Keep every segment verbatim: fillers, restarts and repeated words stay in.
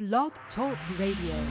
Blog Talk Radio.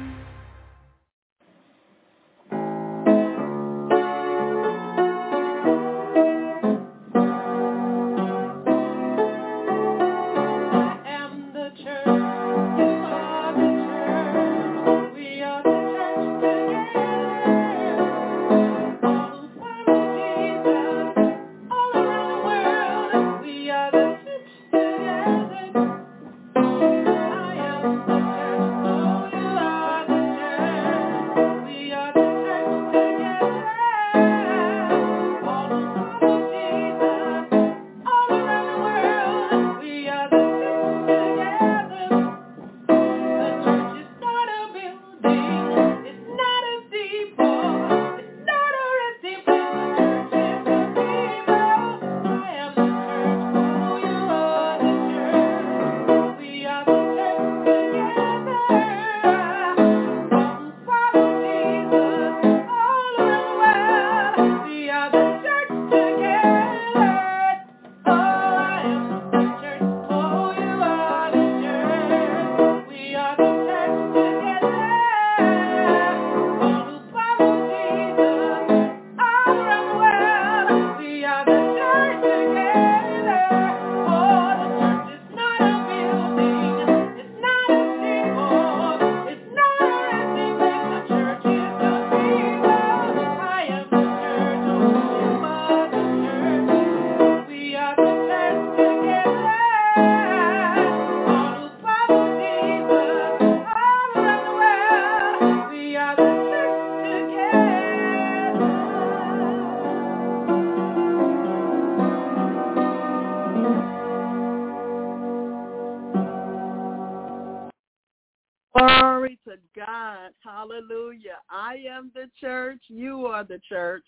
Glory to God. Hallelujah. I am the church. You are the church.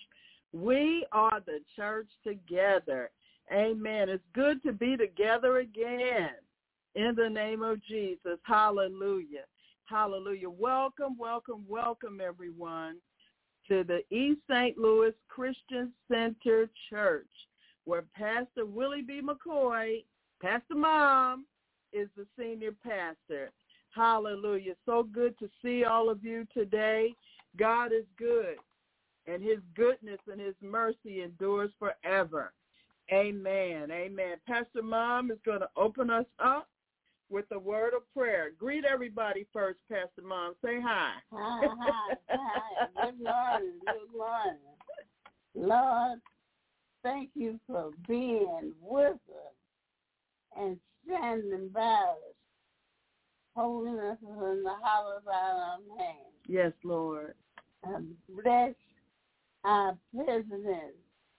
We are the church together. Amen. It's good to be together again in the name of Jesus. Hallelujah. Hallelujah. Welcome, welcome, welcome, everyone, to the East Saint Louis Christian Center Church, where Pastor Willie B. McCoy, Pastor Mom, is the senior pastor. Hallelujah. So good to see all of you today. God is good, and his goodness and his mercy endures forever. Amen. Amen. Pastor Mom is going to open us up with a word of prayer. Greet everybody first, Pastor Mom. Say hi. Hi, hi, hi. Good morning. Good morning. Lord, thank you for being with us and standing by us, holding us in the hollow of our hands. Yes, Lord. And bless our president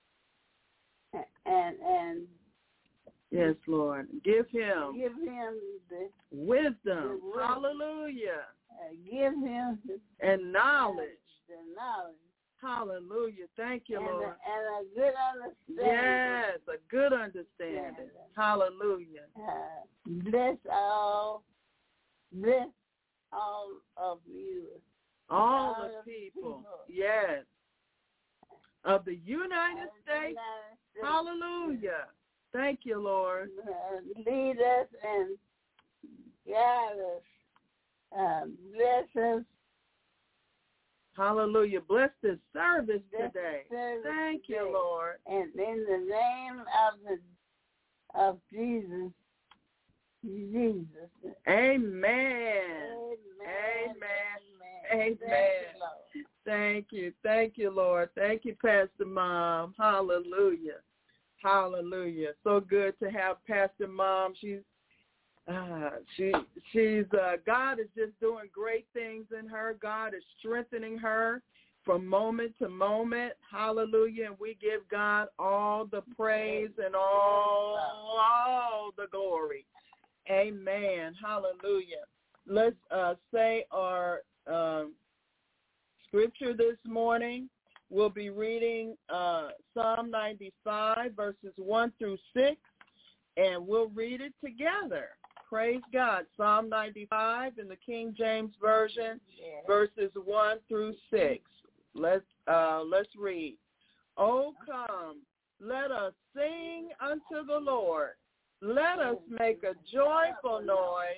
and and yes, Lord. Give him give him the wisdom. The wisdom. Hallelujah. Uh, give him the, and knowledge. The knowledge. Hallelujah. Thank you, and Lord. A, and a good understanding. Yes, a good understanding. Yes. Hallelujah. Uh, bless all. Bless all of you. All, all the people. people. Yes. Of the United of States. United States. Hallelujah. Thank you, Lord. Uh, lead us and guide us. Uh, bless us. Hallelujah. Bless this service bless today. Service Thank today. you, Lord. And in the name of the of Jesus. Jesus. Amen. Amen. Amen. Amen. Amen. Thank you. Thank you, Lord. Thank you, Pastor Mom. Hallelujah. Hallelujah. So good to have Pastor Mom. She's uh, she she's uh, God is just doing great things in her. God is strengthening her from moment to moment. Hallelujah. And we give God all the praise and all, all the glory. Amen. Hallelujah. Let's uh, say our um, scripture this morning. We'll be reading uh, Psalm ninety-five, verses one through six, and we'll read it together. Praise God. Psalm ninety-five in the King James Version, yeah. verses one through six. Let's uh, let's read. Oh, come, let us sing unto the Lord. Let us make a joyful noise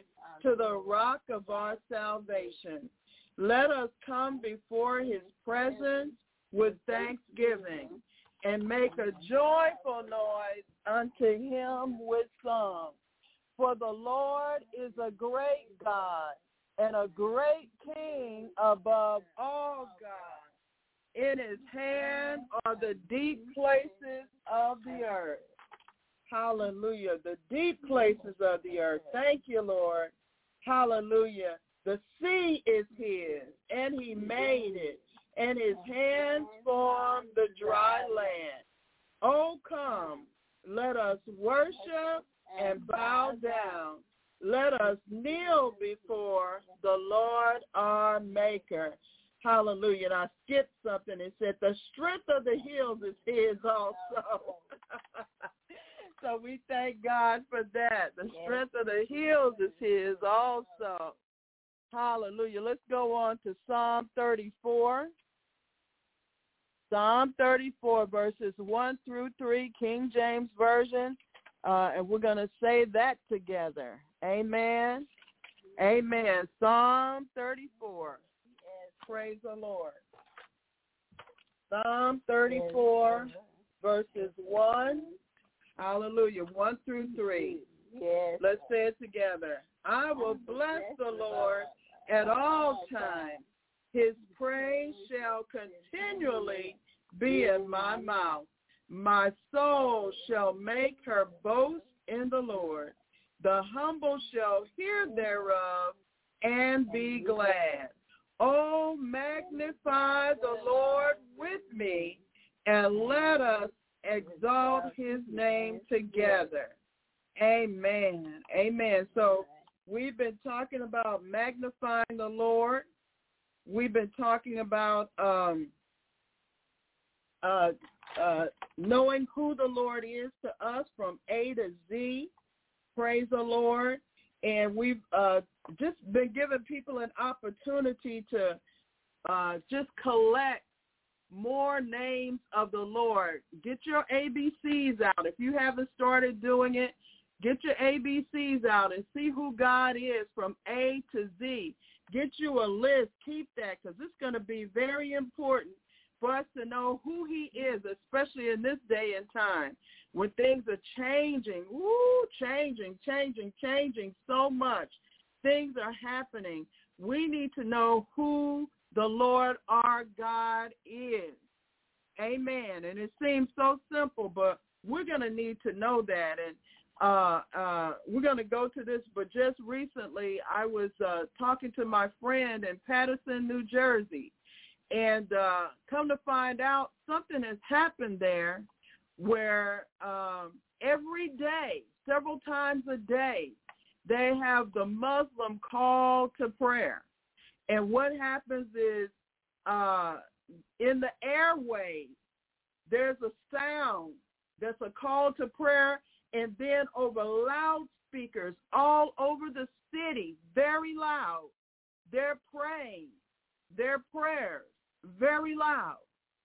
to the rock of our salvation. Let us come before his presence with thanksgiving and make a joyful noise unto him with song. For the Lord is a great God and a great King above all gods. In his hand are the deep places of the earth. Hallelujah. The deep places of the earth. Thank you, Lord. Hallelujah. The sea is his, and he made it, and his hands formed the dry land. Oh, come, let us worship and bow down. Let us kneel before the Lord our Maker. Hallelujah. And I skipped something. It said the strength of the hills is his also. So we thank God for that. The strength of the hills is his also. Hallelujah. Let's go on to Psalm thirty-four. Psalm thirty-four, verses one through three, King James Version. Uh, and we're going to say that together. Amen. Amen. Psalm thirty-four. Praise the Lord. Psalm thirty-four, verses one. Hallelujah. one through three. Yes. Let's say it together. I will bless the Lord at all times. His praise shall continually be in my mouth. My soul shall make her boast in the Lord. The humble shall hear thereof and be glad. Oh, magnify the Lord with me, and let us exalt his name together. Amen. Amen. So we've been talking about magnifying the Lord. We've been talking about um, uh, uh, knowing who the Lord is to us from A to Z. Praise the Lord. And we've uh, just been giving people an opportunity to uh, just collect more names of the Lord. Get your A B Cs out. If you haven't started doing it, get your A B Cs out and see who God is from A to Z. Get you a list. Keep that, because it's going to be very important for us to know who he is, especially in this day and time when things are changing, woo, changing, changing, changing so much. Things are happening. We need to know who the Lord our God is. Amen. And it seems so simple, but we're going to need to know that. And uh, uh, we're going to go to this, but just recently I was uh, talking to my friend in Patterson, New Jersey, and uh, come to find out something has happened there where um, every day, several times a day, they have the Muslim call to prayer. And what happens is uh, in the airways, there's a sound that's a call to prayer, and then over loudspeakers all over the city, very loud, they're praying their prayers very loud.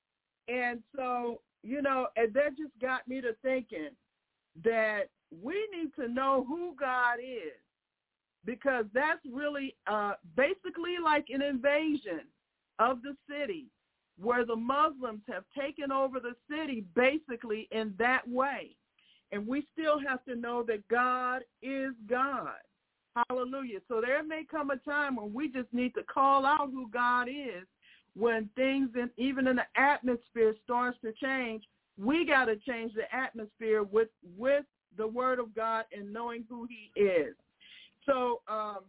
And so, you know, and that just got me to thinking that we need to know who God is, because that's really uh, basically like an invasion of the city where the Muslims have taken over the city basically in that way. And we still have to know that God is God. Hallelujah. So there may come a time when we just need to call out who God is when things, in, even in the atmosphere, starts to change. We got to change the atmosphere with, with the word of God and knowing who he is. So um,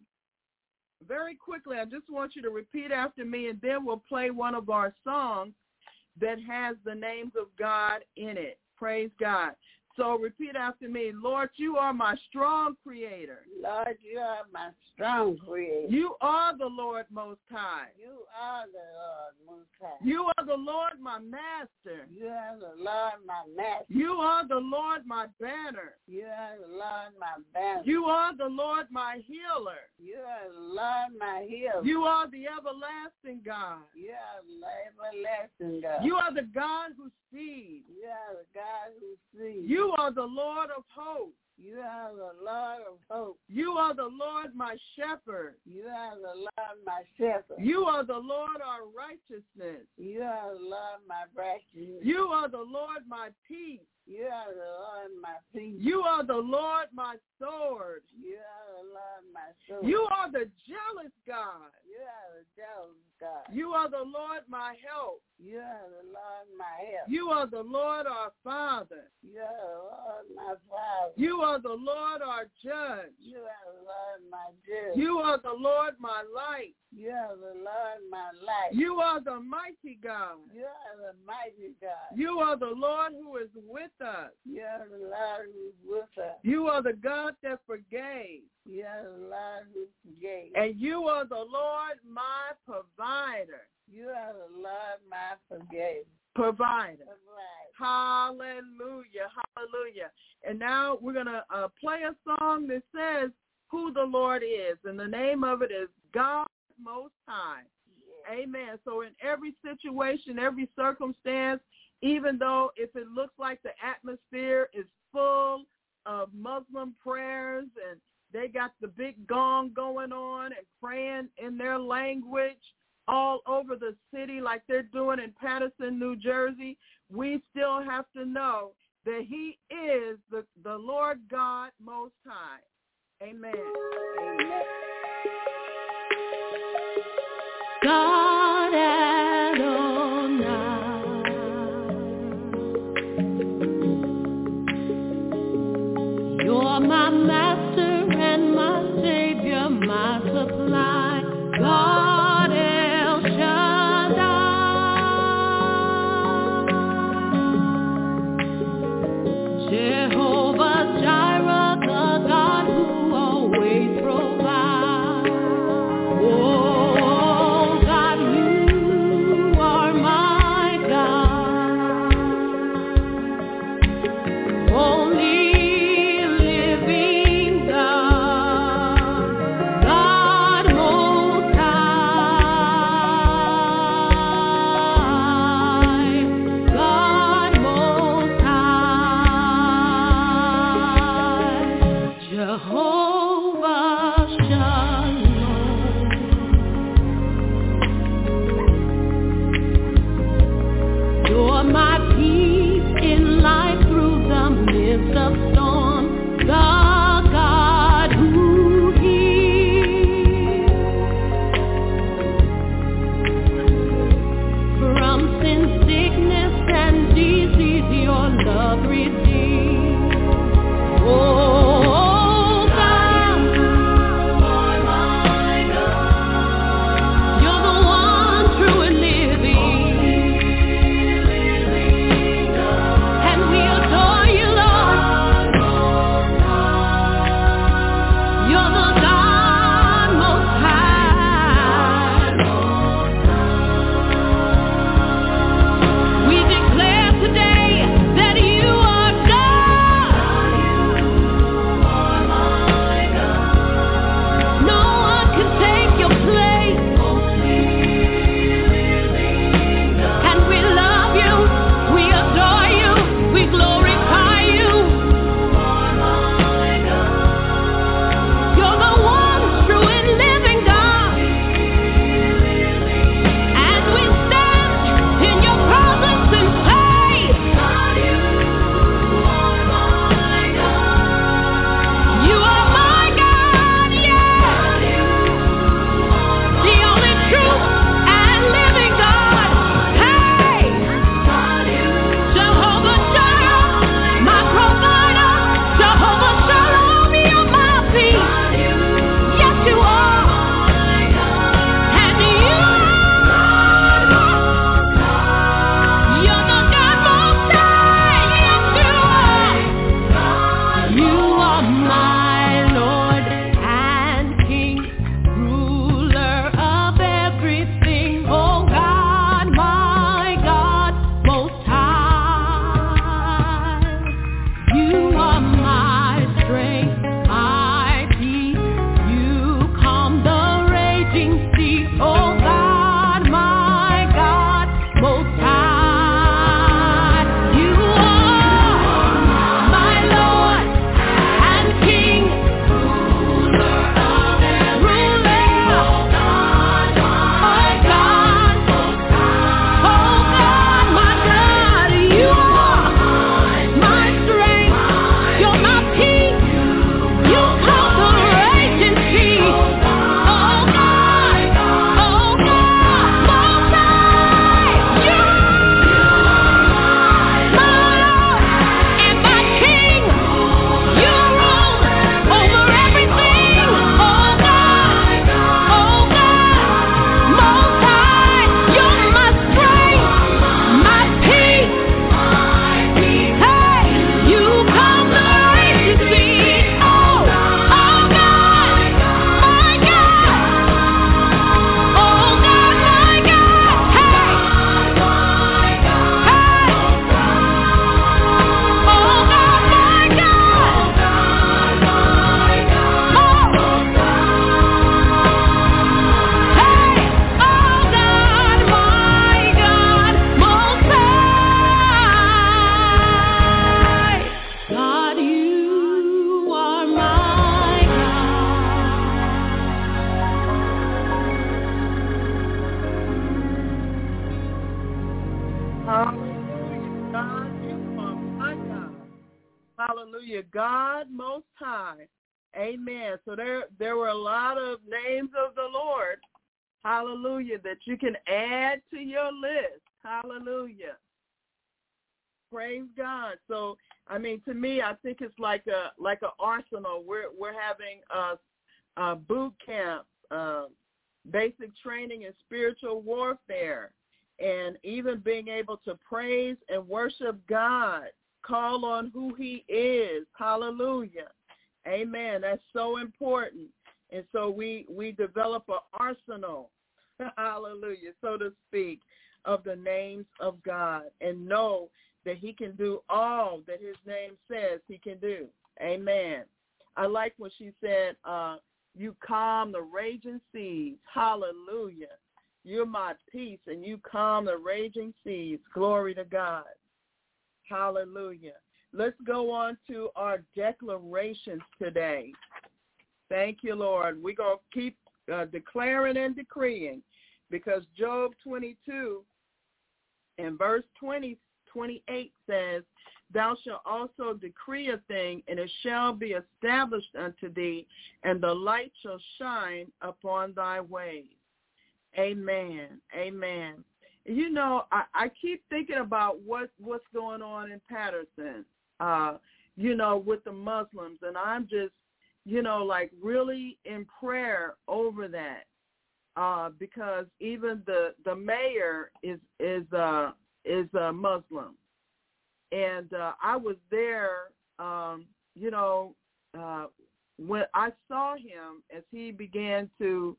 very quickly, I just want you to repeat after me, and then we'll play one of our songs that has the names of God in it. Praise God. So repeat after me. Lord, you are my strong creator. Lord, you are my strong creator. You are the Lord Most High. You are the Lord Most High. You are the Lord my master. You are the Lord my master. You are the Lord my banner. You are the Lord my banner. You are the Lord my healer. You are the Lord my healer. You are the everlasting God. You are the everlasting God. You are the God who sees. You are the God who sees. You are the Lord of hosts. You are the Lord of hope. You are the Lord my shepherd. You are the Lord my shepherd. You are the Lord our righteousness. You are the Lord my righteousness. You are the Lord my peace. You are the Lord my peace. You are the Lord my sword. You are the Lord my sword. You are the jealous God. You are the jealous God. You are the Lord my help. You are the Lord my help. You are the Lord our Father. You are the Lord my Father. You are the Lord our judge. You are the Lord my judge. You are the Lord my light. You are the Lord my light. You are the mighty God. You are the mighty God. You are the Lord who is with us. You are the Lord who is with us. You are the God that forgave. You are the Lord who forgave. And you are the Lord my provider. You are the Lord my forgave. Provider. Provider. Hallelujah. Hallelujah. And now we're going to uh, play a song that says who the Lord is. And the name of it is God Most High. Yeah. Amen. So in every situation, every circumstance, even though if it looks like the atmosphere is full of Muslim prayers and they got the big gong going on and praying in their language all over the city like they're doing in Patterson, New Jersey, we still have to know that he is the, the Lord God Most High. Amen. Amen. God Adonai, you're my master and my savior, my supply. God El Shaddai, Jehovah Jireh, the God who always provides. Oh God, you are my God, only living God, God most Hallelujah. God Most High. Amen. So there, there were a lot of names of the Lord. Hallelujah. That you can add to your list. Hallelujah. Praise God. So, I mean, to me, I think it's like a like an arsenal. We're we're having a, a boot camp, uh, basic training in spiritual warfare, and even being able to praise and worship God, call on who He is. Hallelujah. Amen. That's so important. And so we we develop an arsenal. Hallelujah, so to speak, of the names of God, and know that He can do all that His name says He can do. Amen. I like when she said, uh, you calm the raging seas. Hallelujah. You're my peace, and you calm the raging seas. Glory to God. Hallelujah. Let's go on to our declarations today. Thank you, Lord. We're going to keep uh, declaring and decreeing, because Job twenty-two and verse twenty, twenty-eight says, thou shalt also decree a thing, and it shall be established unto thee, and the light shall shine upon thy ways. Amen. Amen. You know, I, I keep thinking about what, what's going on in Patterson, uh, you know, with the Muslims, and I'm just, you know, like really in prayer over that, uh, because even the, the mayor is is uh, is a Muslim, and uh, I was there, um, you know, uh, when I saw him as he began to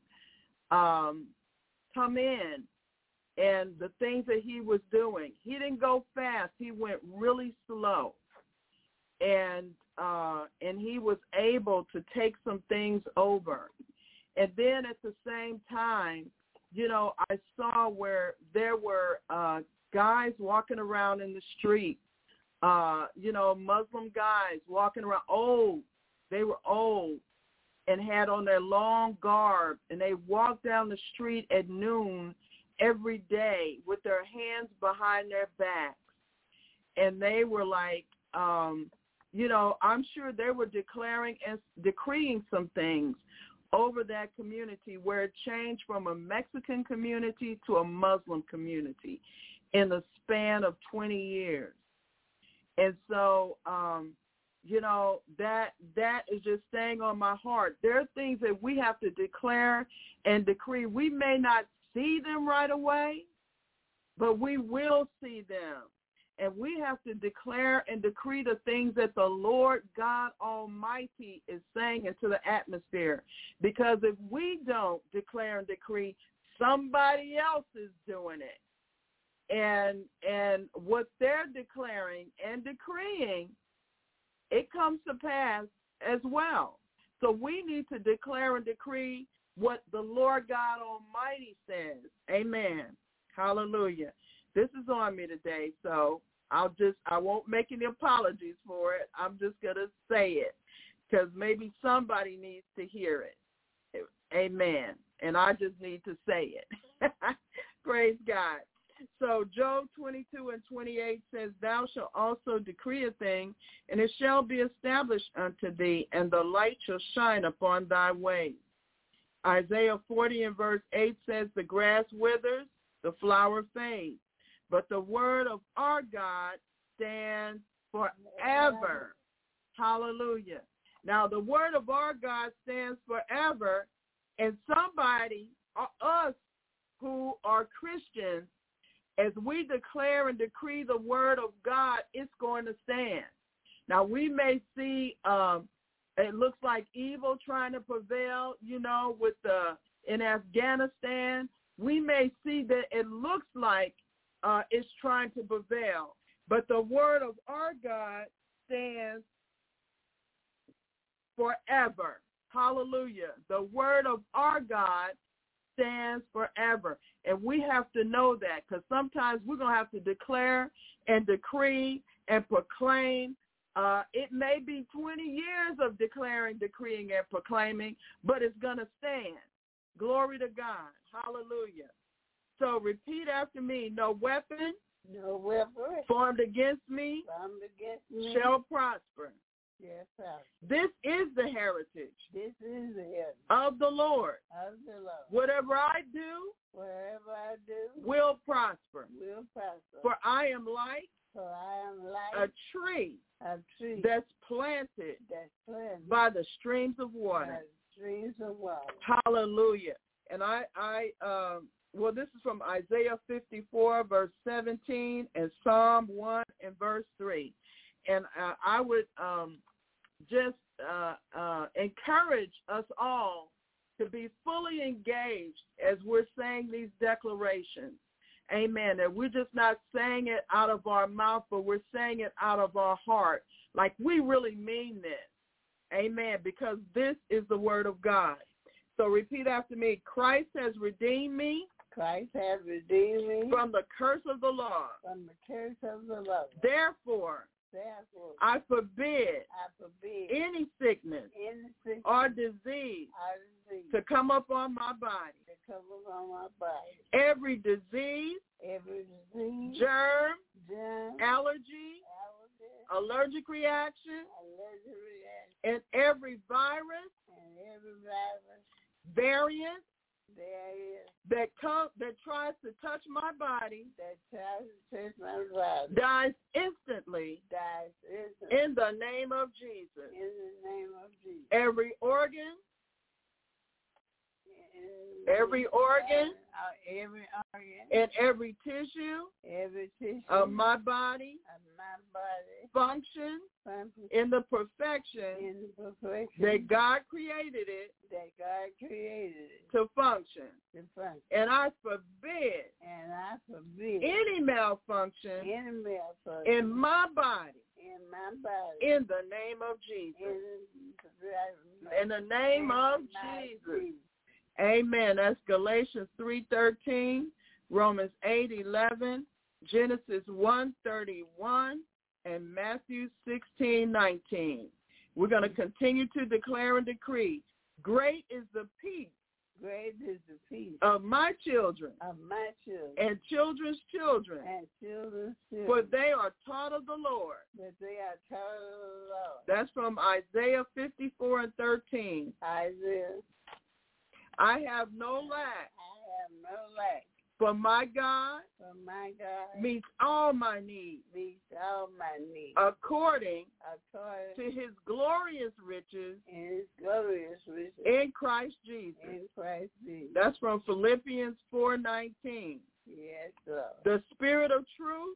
um, come in, and the things that he was doing. He didn't go fast. He went really slow. And uh, and he was able to take some things over. And then at the same time, you know, I saw where there were uh, guys walking around in the street, uh, you know, Muslim guys walking around, old. They were old and had on their long garb, and they walked down the street at noon every day with their hands behind their backs. And they were like, um, you know, I'm sure they were declaring and decreeing some things over that community, where it changed from a Mexican community to a Muslim community in the span of twenty years. And so, um, you know, that that is just staying on my heart. There are things that we have to declare and decree. We may not see them right away, but we will see them. And we have to declare and decree the things that the Lord God Almighty is saying into the atmosphere. Because if we don't declare and decree, somebody else is doing it. And and what they're declaring and decreeing, it comes to pass as well. So we need to declare and decree what the Lord God Almighty says. Amen. Hallelujah. This is on me today, so I'll just, I won't make any apologies for it. I'm just going to say it, because maybe somebody needs to hear it. Amen. And I just need to say it. Praise God. So Job twenty-two and twenty-eight says, thou shalt also decree a thing, and it shall be established unto thee, and the light shall shine upon thy ways. Isaiah forty and verse eight says, the grass withers, the flower fades, but the word of our God stands forever. Hallelujah. Now, the word of our God stands forever, and somebody, us who are Christians, as we declare and decree the word of God, it's going to stand. Now, we may see um, it looks like evil trying to prevail, you know, with the in Afghanistan. We may see that it looks like uh, it's trying to prevail, but the word of our God stands forever. Hallelujah. The word of our God stands forever. And we have to know that, because sometimes we're going to have to declare and decree and proclaim. Uh, it may be twenty years of declaring, decreeing, and proclaiming, but it's going to stand. Glory to God. Hallelujah. So repeat after me. No weapon, no weapon formed against me, formed against me shall prosper. Yes, sir. This is the heritage This is the heritage of the Lord. of the Lord. Whatever I do Wherever I do, will prosper. will prosper. For I am like For I am like a tree a tree that's planted that's planted by the streams of by water. streams of water. Hallelujah. And I, I, um, well, this is from Isaiah fifty-four, verse seventeen, and Psalm one and verse three. And uh, I would um, just uh, uh, encourage us all to be fully engaged as we're saying these declarations. Amen. That we're just not saying it out of our mouth, but we're saying it out of our heart. Like we really mean this. Amen. Because this is the word of God. So repeat after me. Christ has redeemed me Christ has redeemed me from the curse of the law. from the curse of the law. Therefore, Therefore, I forbid I forbid any sickness any sickness or disease or disease to come upon my body. to come upon my body. Every disease, Every disease, germ, germ, allergy, allergy, allergic reaction, allergic reaction, and every virus, and every virus variant there is that come that tries to touch my body that tries to touch my body dies instantly dies instantly in the name of Jesus. in the name of Jesus. Every organ, In- every organ, uh, every organ, and every tissue every tissue of my body of my body function function in the perfection in the perfection that God created it that God created it to function. to function. And I forbid And I forbid any malfunction any malfunction in my body in my body in the name of Jesus. in In the name of Jesus. Amen. That's Galatians three thirteen, Romans eight eleven, Genesis one thirty-one, and Matthew sixteen nineteen. We're going to continue to declare and decree. Great is the peace Great is the peace of my children of my children and children's children, and children's children, for they are taught of the Lord. that they are taught of the Lord. That's from Isaiah fifty-four and thirteen. Isaiah, I have no lack, I have no lack, for my God for my God meets all my needs meets all my needs according according to his glorious riches in his glorious riches in Christ Jesus. in Christ Jesus. That's from Philippians four nineteen. Yes, Lord. The spirit of truth,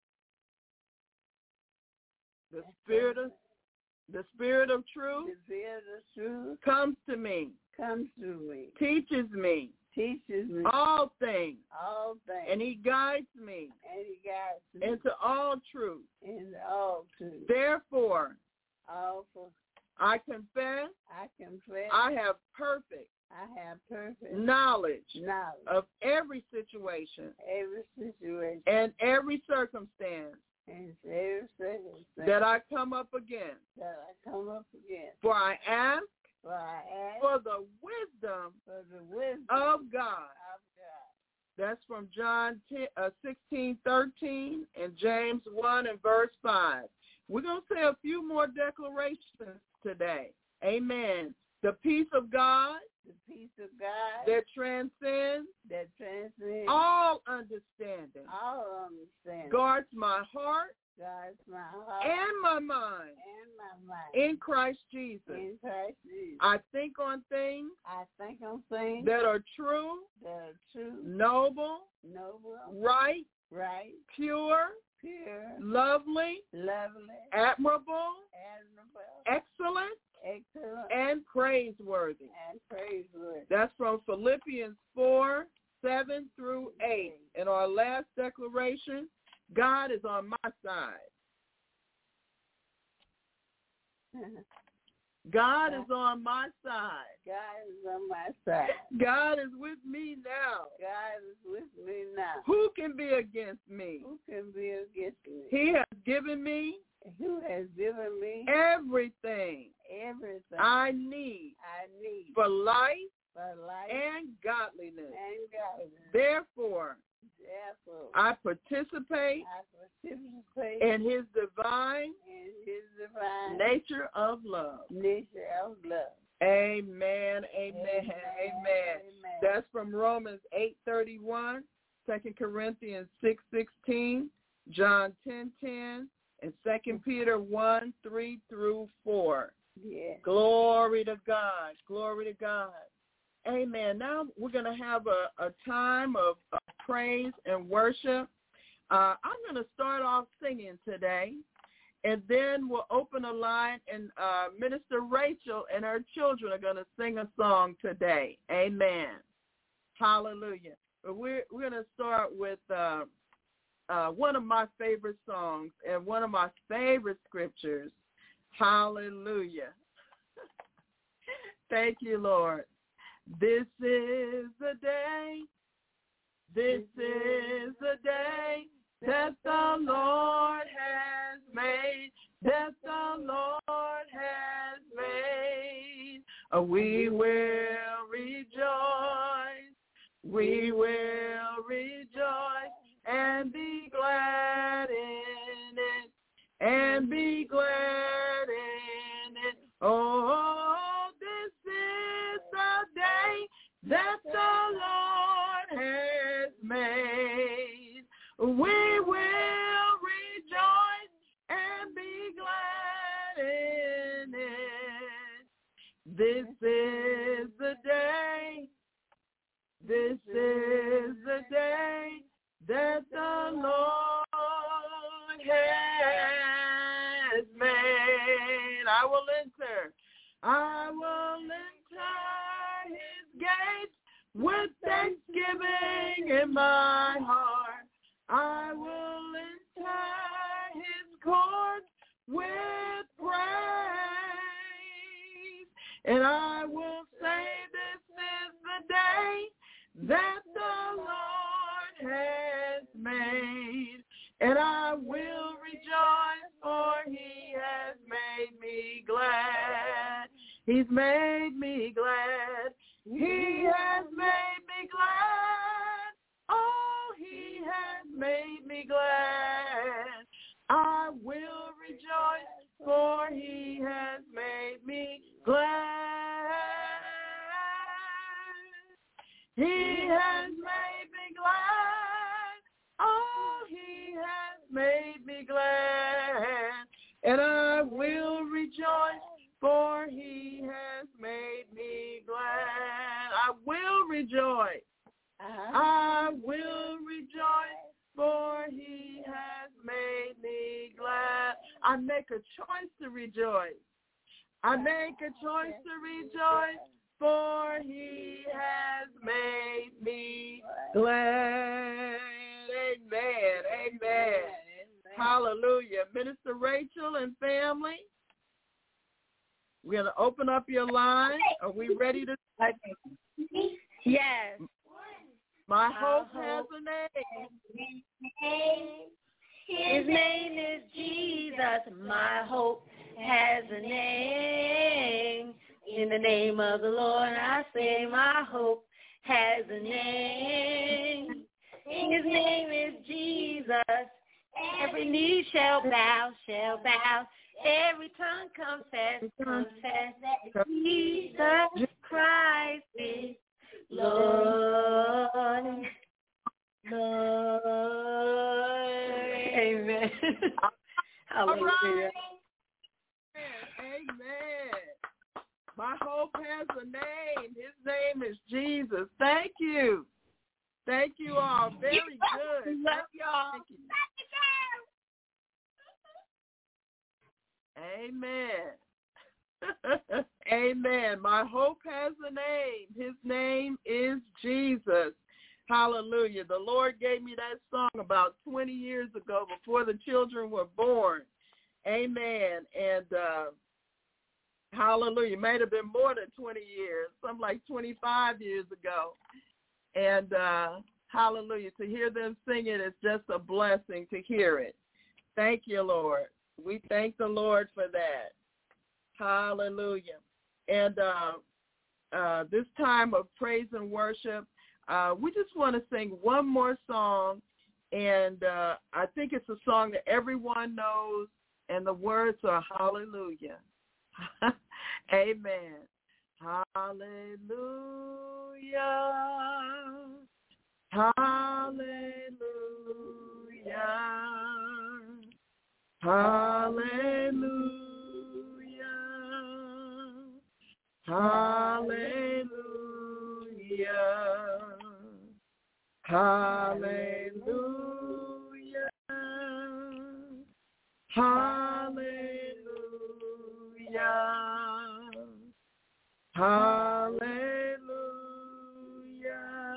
the spirit of the spirit of truth The spirit of truth comes to me, comes through me, teaches me teaches me all things, all things, and he guides me and he guides me into all truth. in all truth. Therefore, All for I confess I confess I have perfect I have perfect knowledge knowledge of every situation every situation and every circumstance and every circumstance that I come up against. that I come up against. For I ask For I ask for the wisdom for the wisdom of God. of God. That's from John sixteen thirteen and James one and verse five. We're going to say a few more declarations today. Amen. The peace of God The peace of God that transcends that transcends all understanding all understanding guards my heart guards my heart and my mind and my mind in Christ Jesus. in Christ Jesus. I think on things I think on things that are true, that are true, noble, noble, right, right, pure, pure, lovely, lovely, admirable, admirable, excellent, excellent, and praiseworthy. and praiseworthy. That's from Philippians four, seven through eight. In our last declaration, God is on my side. God is on my side. God is on my side. God is with me now. God is with me now. Who can be against me? Who can be against me? He has given me Who has given me everything everything I need I need for life for life and godliness. and godliness. Therefore, Therefore, I participate I participate in his divine in his divine nature of love. nature of love. Amen, amen, amen. Amen. That's from Romans eight thirty-one, Second Corinthians six sixteen, John ten ten, and Second Peter one three through four. Yeah. Glory to God. Glory to God. Amen. Now we're going to have a, a time of, of praise and worship. Uh, I'm going to start off singing today, and then we'll open a line, and uh, Minister Rachel and her children are going to sing a song today. Amen. Hallelujah. But we're, we're going to start with uh, uh, one of my favorite songs and one of my favorite scriptures. Hallelujah. Thank you, Lord. This is the day, this is the day that the Lord has made, that the Lord has made. We will rejoice, we will rejoice and be glad in it, and be glad in it. Oh, that the Lord has made. We will rejoice and be glad in it. This is the day, this is the day that the Lord has made. I will enter, I will enter his gates with thanksgiving in my heart. I will enter his courts with praise, and I will say this is the day that the Lord has made, and I will rejoice, for he has made me glad. He's made me glad. He has made me glad. Oh, he has made me glad. I will rejoice, for he has made me glad. He has made me glad. Oh, he has made me glad. And I will rejoice, for he has made me glad. I will rejoice. Uh-huh. I will rejoice, for he has made me glad. I make a choice to rejoice. I make a choice to rejoice, for he has made me glad. Amen. Amen. Amen. Hallelujah. Minister Rachel and family, we're going to open up your line. Are we ready to? Yes. My hope has a name. His name is Jesus. My hope has a name. In the name of the Lord, I say my hope has a name. His name is Jesus. Every knee shall bow, shall bow. Every tongue confess, confess that Jesus Christ is Lord. Lord. Amen. Hallelujah. Amen. My hope has a name. His name is Jesus. Thank you. Thank you all. Very good. Love y'all. Thank you. Amen. Amen. My hope has a name. His name is Jesus. Hallelujah. The Lord gave me that song about twenty years ago before the children were born. Amen. And uh, hallelujah. It may have been more than twenty years, something like twenty-five years ago. And uh, hallelujah. To hear them sing it is just a blessing to hear it. Thank you, Lord. We thank the Lord for that. Hallelujah. And uh, uh, this time of praise and worship, uh, we just want to sing one more song, and uh, I think it's a song that everyone knows, and the words are hallelujah. Amen. Hallelujah. Hallelujah. Hallelujah. Hallelujah. Hallelujah. Hallelujah. Hallelujah.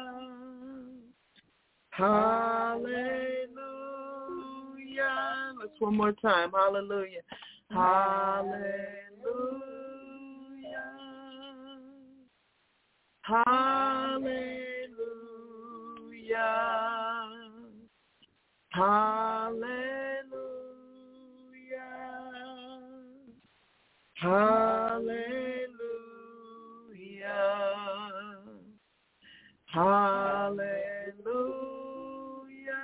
Hallelujah. Let's one more time. Hallelujah. Hallelujah. Hallelujah. Hallelujah. Hallelujah. Hallelujah.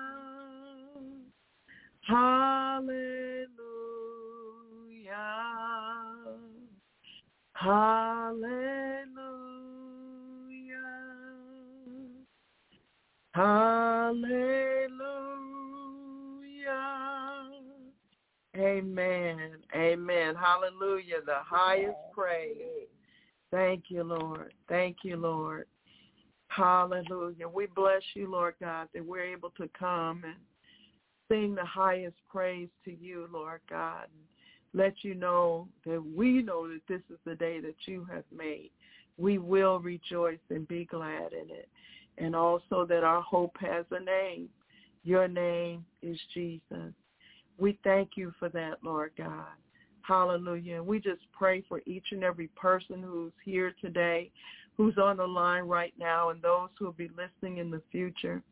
Hallelujah. Hallelujah. Hallelujah. Amen. Amen. Hallelujah. The highest praise. Thank you, Lord. Thank you, Lord. Hallelujah. We bless you, Lord God, that we're able to come and sing the highest praise to you, Lord God, and let you know that we know that this is the day that you have made. We will rejoice and be glad in it. And also that our hope has a name. Your name is Jesus. We thank you for that, Lord God. Hallelujah. And we just pray for each and every person who's here today, who's on the line right now, and those who will be listening in the future.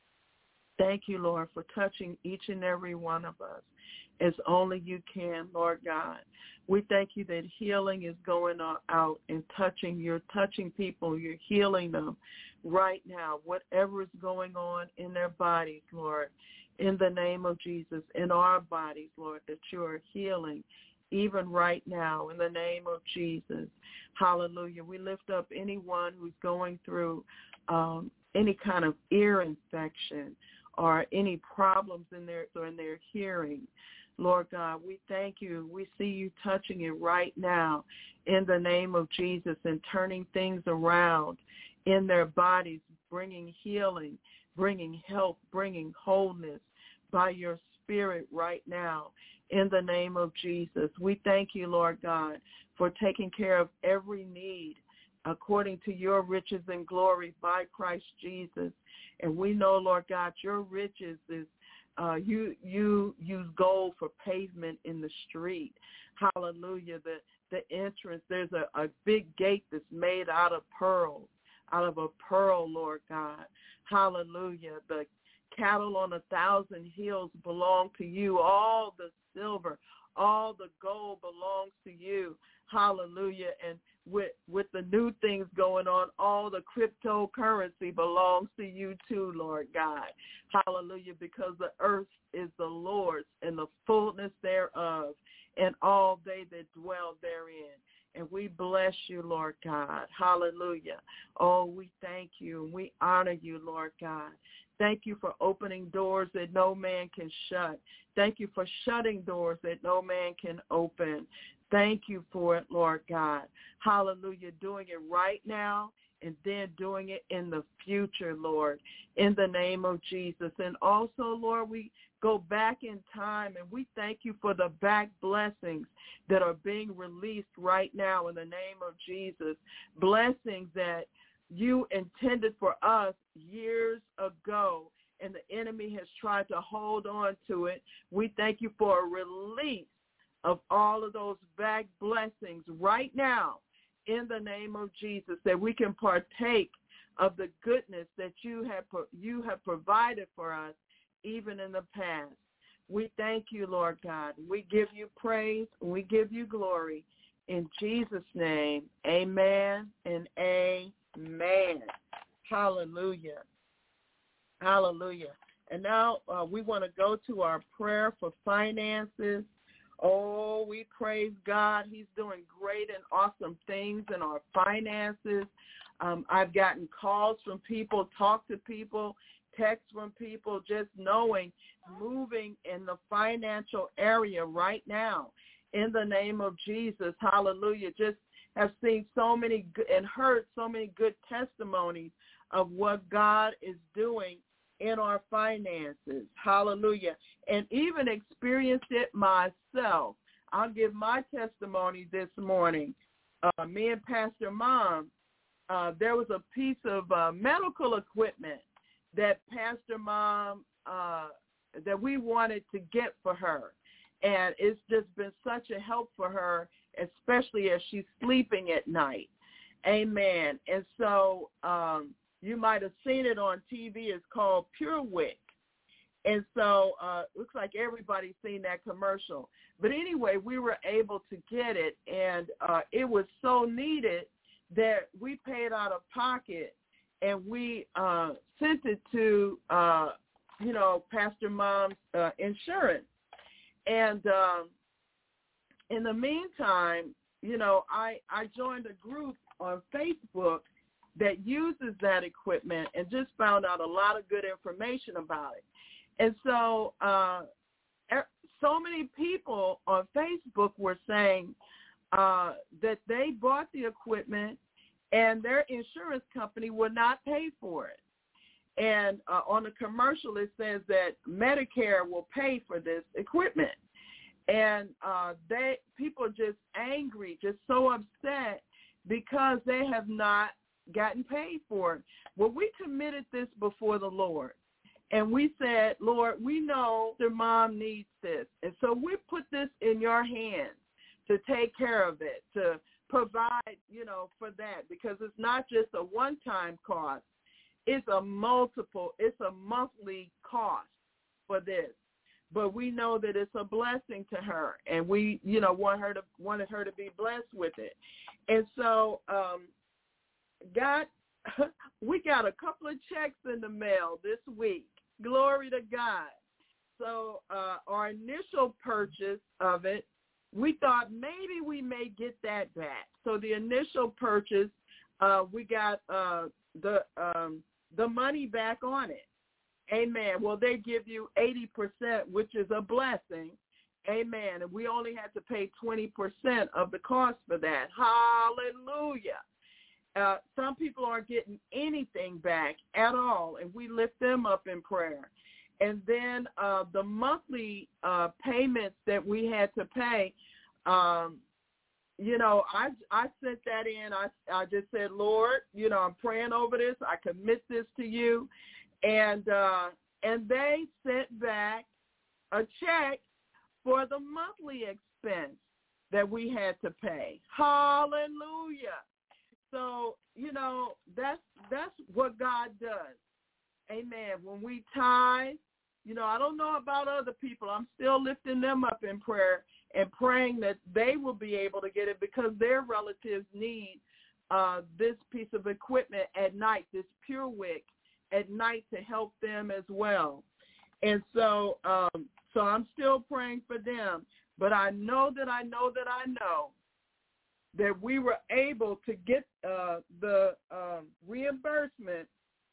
Thank you, Lord, for touching each and every one of us as only you can, Lord God. We thank you that healing is going out and touching. You're touching people. You're healing them right now, whatever is going on in their bodies, Lord, in the name of Jesus, in our bodies, Lord, that you are healing even right now in the name of Jesus. Hallelujah. We lift up anyone who's going through um, any kind of ear infection or any problems in their or in their hearing. Lord God, we thank you. We see you touching it right now in the name of Jesus and turning things around in their bodies, bringing healing, bringing health, bringing wholeness by your Spirit right now in the name of Jesus. We thank you, Lord God, for taking care of every need according to your riches and glory by Christ Jesus. And we know, Lord God, your riches is uh, you you use gold for pavement in the street. Hallelujah. The the entrance, there's a, a big gate that's made out of pearls, out of a pearl, Lord God. Hallelujah. The cattle on a thousand hills belong to you. All the silver, all the gold belongs to you. Hallelujah. And with with the new things going on, all the cryptocurrency belongs to you too, Lord God. Hallelujah, because the earth is the Lord's and the fullness thereof, and all they that dwell therein. And we bless you, Lord God. Hallelujah. Oh, we thank you and we honor you, Lord God. Thank you for opening doors that no man can shut. Thank you for shutting doors that no man can open. Thank you for it, Lord God. Hallelujah. Doing it right now and then doing it in the future, Lord, in the name of Jesus. And also, Lord, we go back in time and we thank you for the back blessings that are being released right now in the name of Jesus. Blessings that you intended for us years ago, and the enemy has tried to hold on to it. We thank you for a release of all of those back blessings right now in the name of Jesus, that we can partake of the goodness that you have you have provided for us even in the past. We thank you, Lord God. We give you praise and we give you glory In Jesus' name, amen and amen. Hallelujah. Hallelujah. And now uh, we want to go to our prayer for finances. Oh, we praise God. He's doing great and awesome things in our finances. Um, I've gotten calls from people, talk to people, texts from people, just knowing, moving in the financial area right now. In the name of Jesus, hallelujah. Just have seen so many good, and heard so many good testimonies of what God is doing in our finances. Hallelujah. And even experienced it myself. I'll give my testimony this morning. Uh, me and Pastor Mom, uh, there was a piece of uh, medical equipment that Pastor Mom, uh, that we wanted to get for her. And it's just been such a help for her, especially as she's sleeping at night. Amen. And so um, you might have seen it on T V. It's called PureWick. And so uh, it looks like everybody's seen that commercial. But anyway, we were able to get it, and uh, it was so needed that we paid out of pocket, and we uh, sent it to, uh, you know, Pastor Mom's uh, insurance. And um, in the meantime, you know, I, I joined a group on Facebook that uses that equipment and just found out a lot of good information about it. And so uh, so many people on Facebook were saying uh, that they bought the equipment and their insurance company would not pay for it. And uh, on the commercial, it says that Medicare will pay for this equipment. And uh, they people are just angry, just so upset because they have not gotten paid for it. Well, we committed this before the Lord. And we said, Lord, we know their mom needs this. And so we put this in your hands to take care of it, to provide, you know, for that, because it's not just a one-time cost. It's a multiple, it's a monthly cost for this. But we know that it's a blessing to her, and we, you know, want her to wanted her to be blessed with it. And so um, God, we got a couple of checks in the mail this week. Glory to God. So uh, our initial purchase of it, we thought maybe we may get that back. So the initial purchase, uh, we got uh, the um, the money back on it. Amen. Well, they give you eighty percent, which is a blessing. Amen. And we only had to pay twenty percent of the cost for that. Hallelujah. Uh, some people aren't getting anything back at all, and we lift them up in prayer. And then uh, the monthly uh, payments that we had to pay, um, you know, I I sent that in. I, I just said, Lord, you know, I'm praying over this. I commit this to you. And uh, and they sent back a check for the monthly expense that we had to pay. Hallelujah. So, you know, that's that's what God does. Amen. When we tithe, you know, I don't know about other people. I'm still lifting them up in prayer and praying that they will be able to get it because their relatives need uh, this piece of equipment at night, this PureWick at night to help them as well. And so um, so I'm still praying for them. But I know that I know that I know that we were able to get uh, the um, reimbursement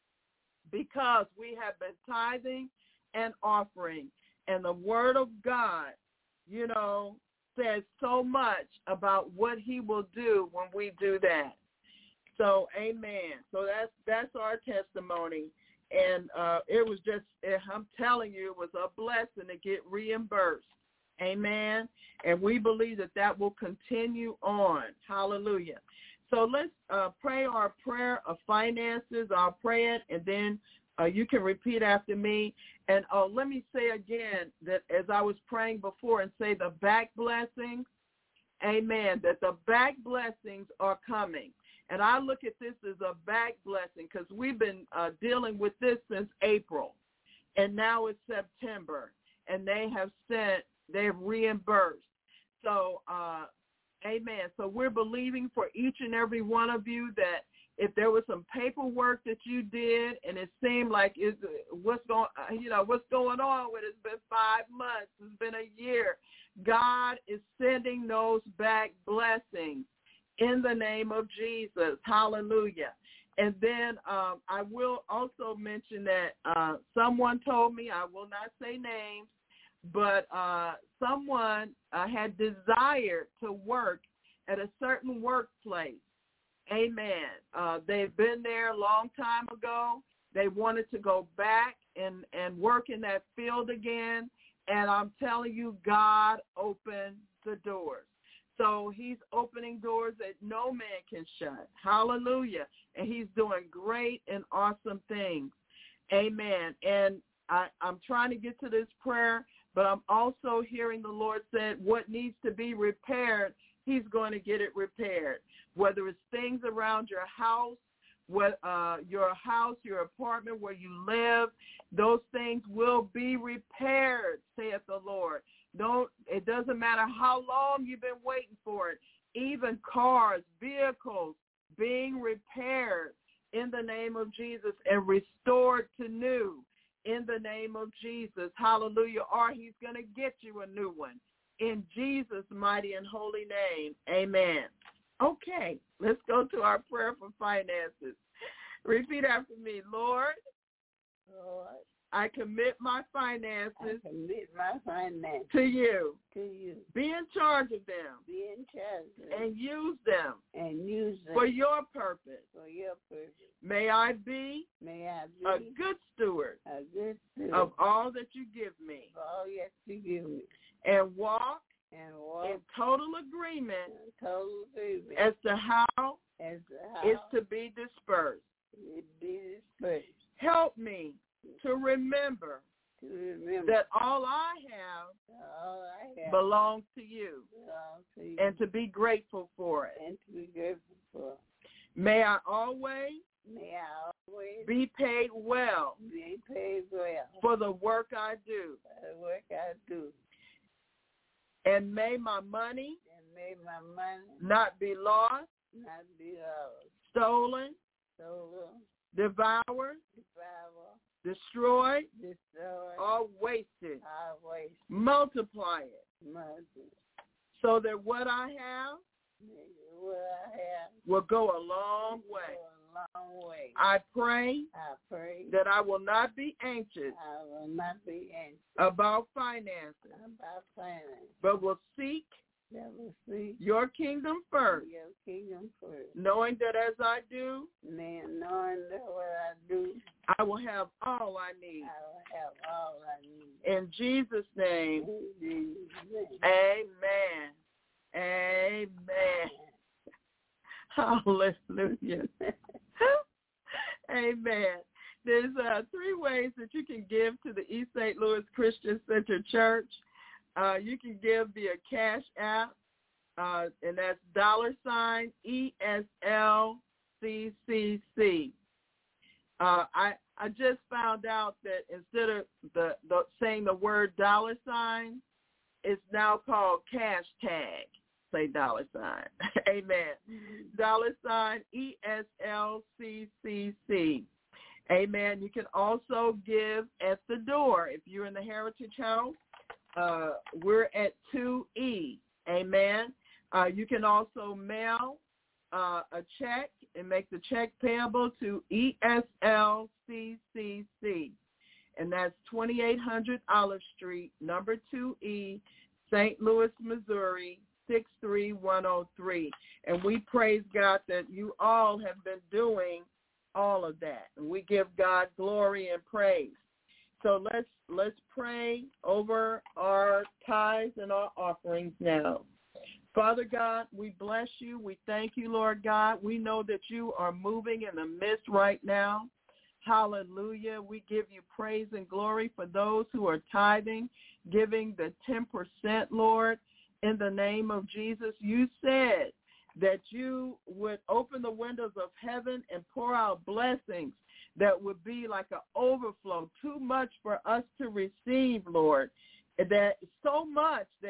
because we have been tithing and offering. And the Word of God, you know, says so much about what he will do when we do that. So, amen. So that's that's our testimony. And uh, it was just, I'm telling you, it was a blessing to get reimbursed. Amen. And we believe that that will continue on. Hallelujah. So let's uh, pray our prayer of finances. I'll pray it, and then uh, you can repeat after me. And uh, let me say again that as I was praying before and say the back blessings, amen, that the back blessings are coming. And I look at this as a back blessing because we've been uh, dealing with this since April, and now it's September, and they have sent, they've reimbursed. So, uh, Amen. So we're believing for each and every one of you that if there was some paperwork that you did and it seemed like is what's going, you know, what's going on with it, it's been five months, it's been a year, God is sending those back blessings in the name of Jesus. Hallelujah. And then um, I will also mention that uh, someone told me, I will not say names, but uh, someone uh, had desired to work at a certain workplace. Amen. Uh, they've been there a long time ago. They wanted to go back and, and work in that field again. And I'm telling you, God opened the doors. So he's opening doors that no man can shut. Hallelujah. And he's doing great and awesome things. Amen. And I, I'm trying to get to this prayer, but I'm also hearing the Lord said what needs to be repaired, he's going to get it repaired. Whether it's things around your house, what uh, your house, your apartment where you live, those things will be repaired, saith the Lord. Don't, it doesn't matter how long you've been waiting for it. Even cars, vehicles being repaired in the name of Jesus and restored to new in the name of Jesus. Hallelujah. Or he's going to get you a new one in Jesus' mighty and holy name. Amen. Okay, let's go to our prayer for finances. Repeat after me. Lord, Lord, I commit my finances I commit my finances to you. to you. Be in charge of them Be in charge of them and use them and use them for your purpose. for your purpose. May I be May I be a good steward a good steward of all that you give me of all that you give me, and walk and walk in total agreement in total agreement as to how as to how it's to be dispersed. it be dispersed. Help me to remember To remember that all I have all I have belongs to you belongs to you, and to be grateful for it. and to be grateful for. May I always May I always be paid well be paid well for the work I do. for the work I do, And may my money and may my money not be lost, not be lost, stolen, stolen, devoured, devoured, destroyed, destroyed, or wasted. or wasted. Multiply it Mercy. so that what I have May what I have will go a long way. go a long way. I pray I pray that I will not be anxious I will not be anxious about finances, about finance, but will seek that will see your kingdom first, your kingdom first. knowing that as I do, Man, knowing that what I do, I will have all I need. I will have all I need. In Jesus' name, In Jesus' name. amen. Amen. Hallelujah. Amen. There's uh, three ways that you can give to the East Saint Louis Christian Center Church. Uh, you can give via Cash App, uh, and that's dollar sign E S L C C C. Uh, I I just found out that instead of the, the saying the word dollar sign, it's now called cash tag. Say dollar sign. Amen. Dollar sign E S L C C C. Amen. You can also give at the door. If you're in the Heritage House, uh, we're at two E. Amen. Uh, you can also mail uh, a check and make the check payable to E S L C C C. And that's twenty-eight hundred Olive Street, number two E, Saint Louis, Missouri, six three one oh three. And we praise God that you all have been doing all of that. And we give God glory and praise. So let's let's pray over our tithes and our offerings now. Father God, we bless you. We thank you, Lord God. We know that you are moving in the midst right now. Hallelujah. We give you praise and glory for those who are tithing, giving the ten percent, Lord. In the name of Jesus, you said that you would open the windows of heaven and pour out blessings that would be like an overflow, too much for us to receive, Lord. That so much that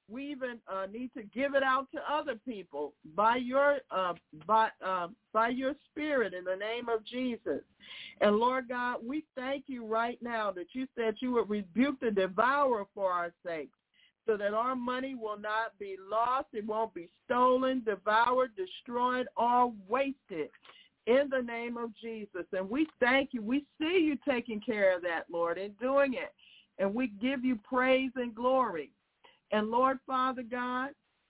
we even uh, need to give it out to other people by your uh, by uh, by your Spirit in the name of Jesus. And Lord God, we thank you right now that you said you would rebuke the devourer for our sake, so that our money will not be lost, it won't be stolen, devoured, destroyed, or wasted. In the name of Jesus. And we thank you. We see you taking care of that, Lord, and doing it. And we give you praise and glory. And Lord, Father God,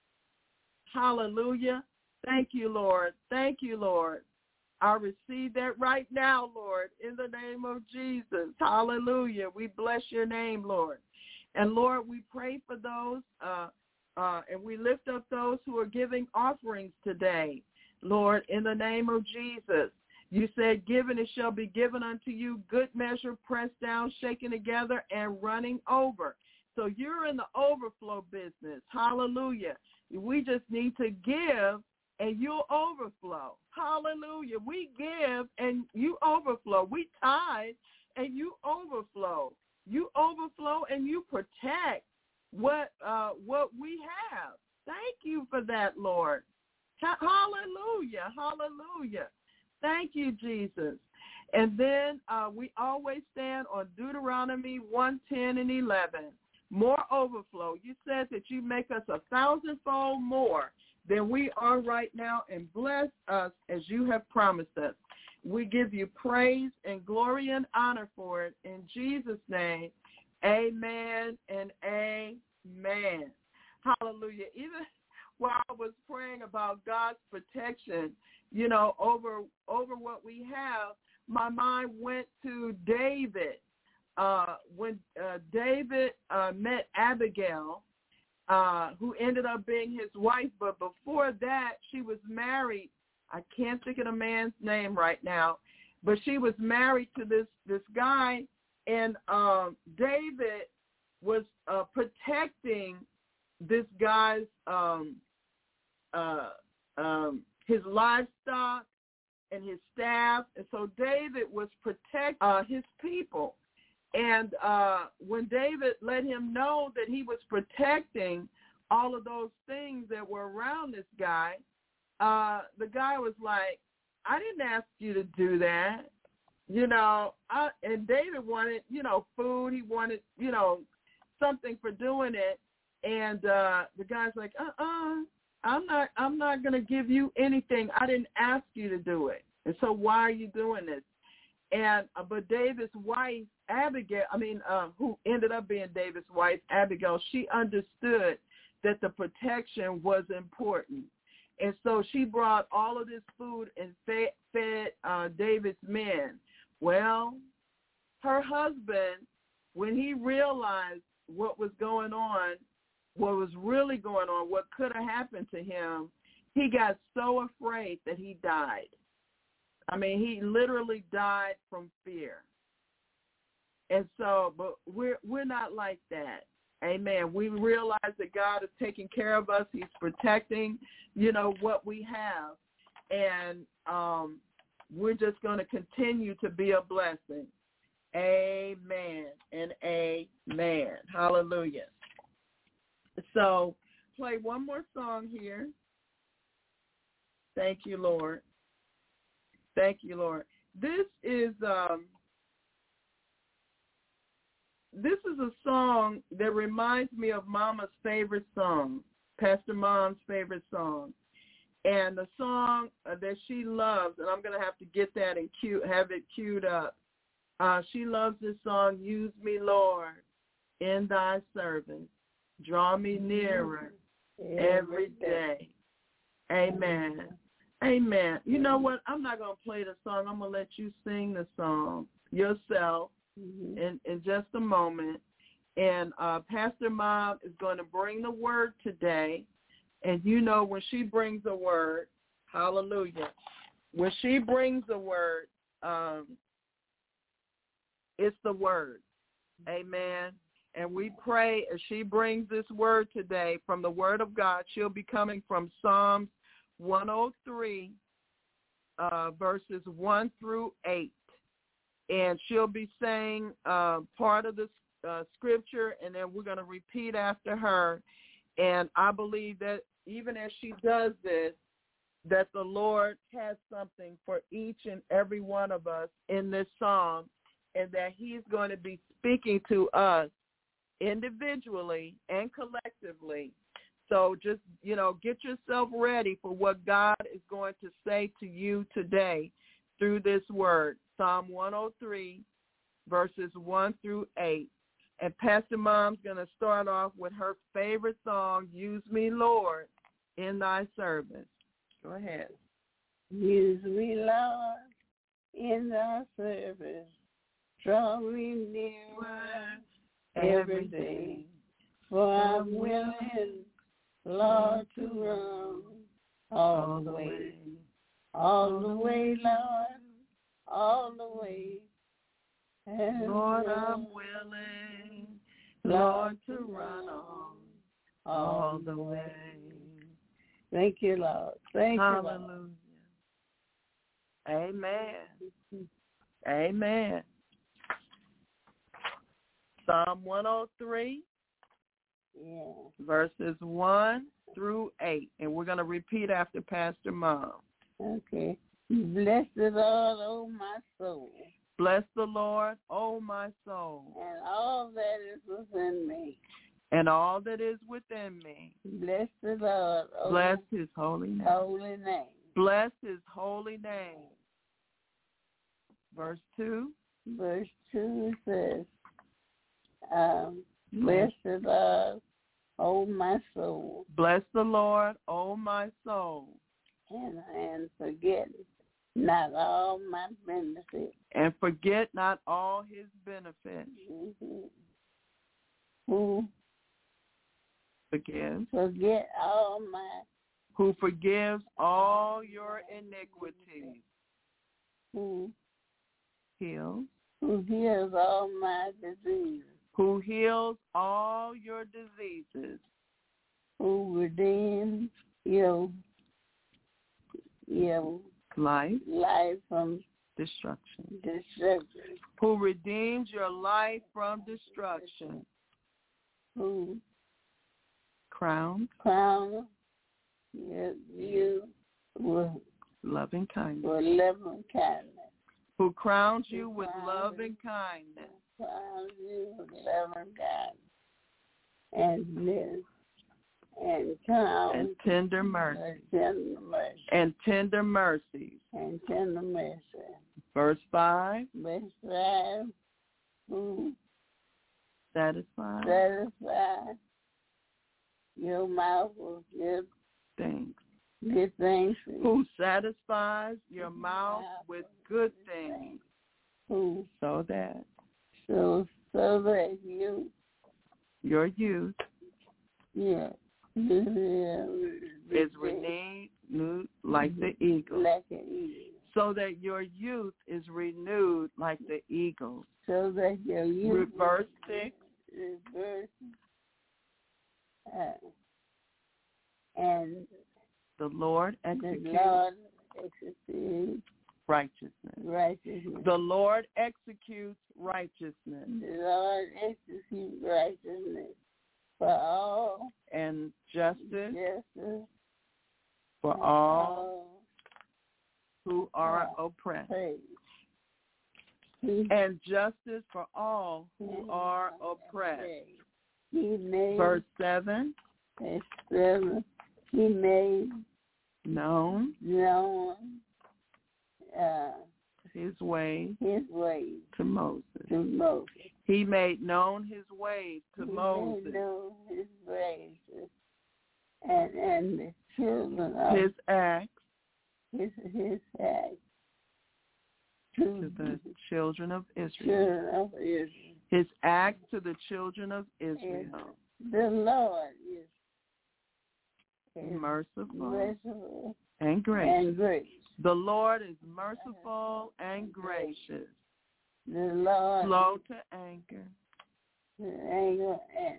hallelujah. Thank you, Lord. Thank you, Lord. I receive that right now, Lord, in the name of Jesus. Hallelujah. We bless your name, Lord. And Lord, we pray for those, uh, uh, and we lift up those who are giving offerings today. Lord, in the name of Jesus, you said, given it shall be given unto you, good measure, pressed down, shaken together, and running over. So you're in the overflow business. Hallelujah. We just need to give, and you'll overflow. Hallelujah. We give, and you overflow. We tithe, and you overflow. You overflow, and you protect what uh, what we have. Thank you for that, Lord. Hallelujah, hallelujah. Thank you, Jesus. And then uh, we always stand on Deuteronomy one, ten, and eleven. More overflow. You said that you make us a thousandfold more than we are right now, and bless us as you have promised us. We give you praise and glory and honor for it. In Jesus' name, amen and amen. Hallelujah. Even while I was praying about God's protection, you know, over over what we have, my mind went to David. Uh, when uh, David uh, met Abigail, uh, who ended up being his wife, but before that, she was married. I can't think of the man's name right now, but she was married to this, this guy, and um, David was uh, protecting this guy's um, uh, um, his livestock and his staff, and so David was protecting uh, his people. And uh, when David let him know that he was protecting all of those things that were around this guy, uh, the guy was like, I didn't ask you to do that. You know, I, and David wanted, you know, food. He wanted, you know, something for doing it. And uh, the guy's like, uh-uh, I'm not, I'm not going to give you anything. I didn't ask you to do it. And so why are you doing this? And uh, but David's wife, Abigail, I mean, uh, who ended up being David's wife, Abigail, she understood that the protection was important. And so she brought all of this food and fed, fed uh, David's men. Well, her husband, when he realized what was going on, what was really going on, what could have happened to him, he got so afraid that he died. I mean, he literally died from fear. And so, but we're we're not like that. Amen. We realize that God is taking care of us. He's protecting, you know, what we have. And um, we're just going to continue to be a blessing. Amen and amen. Hallelujah. So play one more song here. Thank you, Lord. Thank you, Lord. This is um, this is a song that reminds me of Mama's favorite song, Pastor Mom's favorite song, and the song uh, that she loves. And I'm going to have to get that and cue, have it queued up. Uh, she loves this song. Use me, Lord, in Thy service. Draw me nearer every day. Amen. Amen. You know what? I'm not going to play the song. I'm going to let you sing the song yourself mm-hmm. in, in just a moment. And uh, Pastor Mom is going to bring the word today. And you know when she brings a word, hallelujah, when she brings a word, um, it's the word. Amen. And we pray as she brings this word today from the word of God, she'll be coming from Psalms one oh three, uh, verses one through eight. And she'll be saying uh, part of the uh, scripture, and then we're going to repeat after her. And I believe that even as she does this, that the Lord has something for each and every one of us in this song, and that he's going to be speaking to us individually and collectively. So just, you know, get yourself ready for what God is going to say to you today through this word, Psalm one oh three, verses one through eight. And Pastor Mom's going to start off with her favorite song, Use Me, Lord, in Thy Service. Go ahead. Use me, Lord, in Thy service. Draw me nearer every day. For I'm willing, Lord, to run all the way. All the way, Lord, all the way. And Lord, I'm willing, Lord, to run on all the way. Thank you, Lord. Thank Hallelujah. you, Lord. Amen. Amen. Psalm one oh three, Yeah. verses one through eight. And we're going to repeat after Pastor Mom. Okay. Bless the Lord, oh my soul, Bless the Lord, O my soul, and all that is within me. and all that is within me. Bless the Lord, oh Bless his holy name. holy name. Bless his holy name. Verse two. Verse two says, um, bless the Lord, oh my soul, Bless the Lord, O my soul, and, and forget not all my benefits. and forget not all his benefits. Mm-hmm. Who Forgive. forget all my, Who forgives all your iniquities. who, Heals. who heals all my diseases. Who heals all your diseases. Who redeems your, your Life. life from Destruction. destruction. Who redeems your life from destruction. Who Crown. crown you, you with, Loving kindness. with loving kindness. Who crowns you with love and kindness. Crown you with loving kindness. And this, and crown And tender mercy. and tender mercy. And tender mercies. And tender mercy. Verse five. Verse five, who Satisfied. satisfy your mouth with good, Things. good things. Who satisfies your mouth with good things. Who So that so so that you your youth yeah is renewed like the eagle. like an eagle. So that your youth is renewed like the eagle. So that your youth Reverse six. reverse uh, and The Lord the executes Lord executes righteousness. righteousness. The Lord executes righteousness. The Lord executes righteousness for all And justice justice for for all who are all oppressed. praise. He, And justice for all who are oppressed. He made Verse seven. Verse seven. He made Known known uh, his way his ways to Moses. to Moses. He made known his ways to he Moses. made known his ways, and and the children of His acts his his acts to, to the children of Israel. children of Israel. His act to the children of Israel. The Lord is, is Merciful merciful and gracious. and gracious. The Lord is merciful and gracious. The Lord Slow to anger. is anger and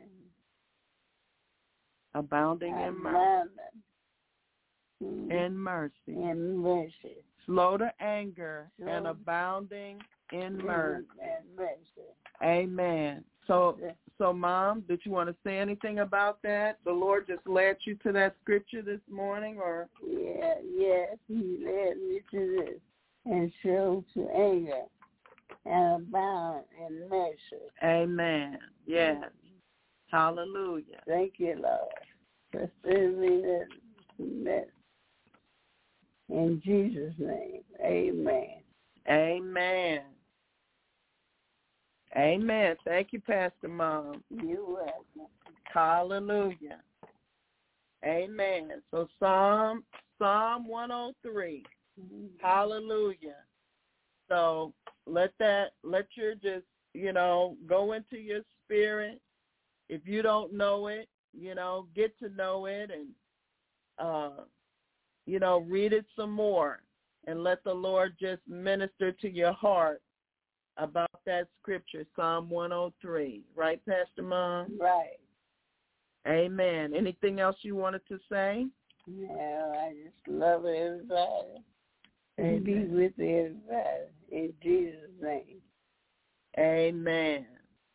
Abounding in mercy. abundant In mercy. in mercy. Slow to anger Slow. and abounding in mercy. And mercy. Amen. So so, Mom, did you want to say anything about that? The Lord just led you to that scripture this morning, or? Yeah, yes, he led me to this and showed to anger and abound in measure. Amen. Yes. Hallelujah. Thank you, Lord, for sending me this mess. In Jesus' name, amen. Amen. Amen. Thank you, Pastor Mom. You're welcome. Hallelujah. Amen. So Psalm Psalm one oh three. Mm-hmm. Hallelujah. So let that let your just, you know, go into your spirit. If you don't know it, you know, get to know it and uh you know, read it some more and let the Lord just minister to your heart about that scripture, Psalm one oh three. Right, Pastor Mom? Right. Amen. Anything else you wanted to say? No, I just love everybody. And be Amen. with everybody. In Jesus' name. Amen.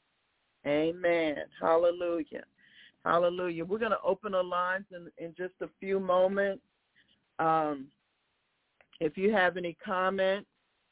Amen. Hallelujah. Hallelujah. We're going to open the lines in, in just a few moments. Um, if you have any comments,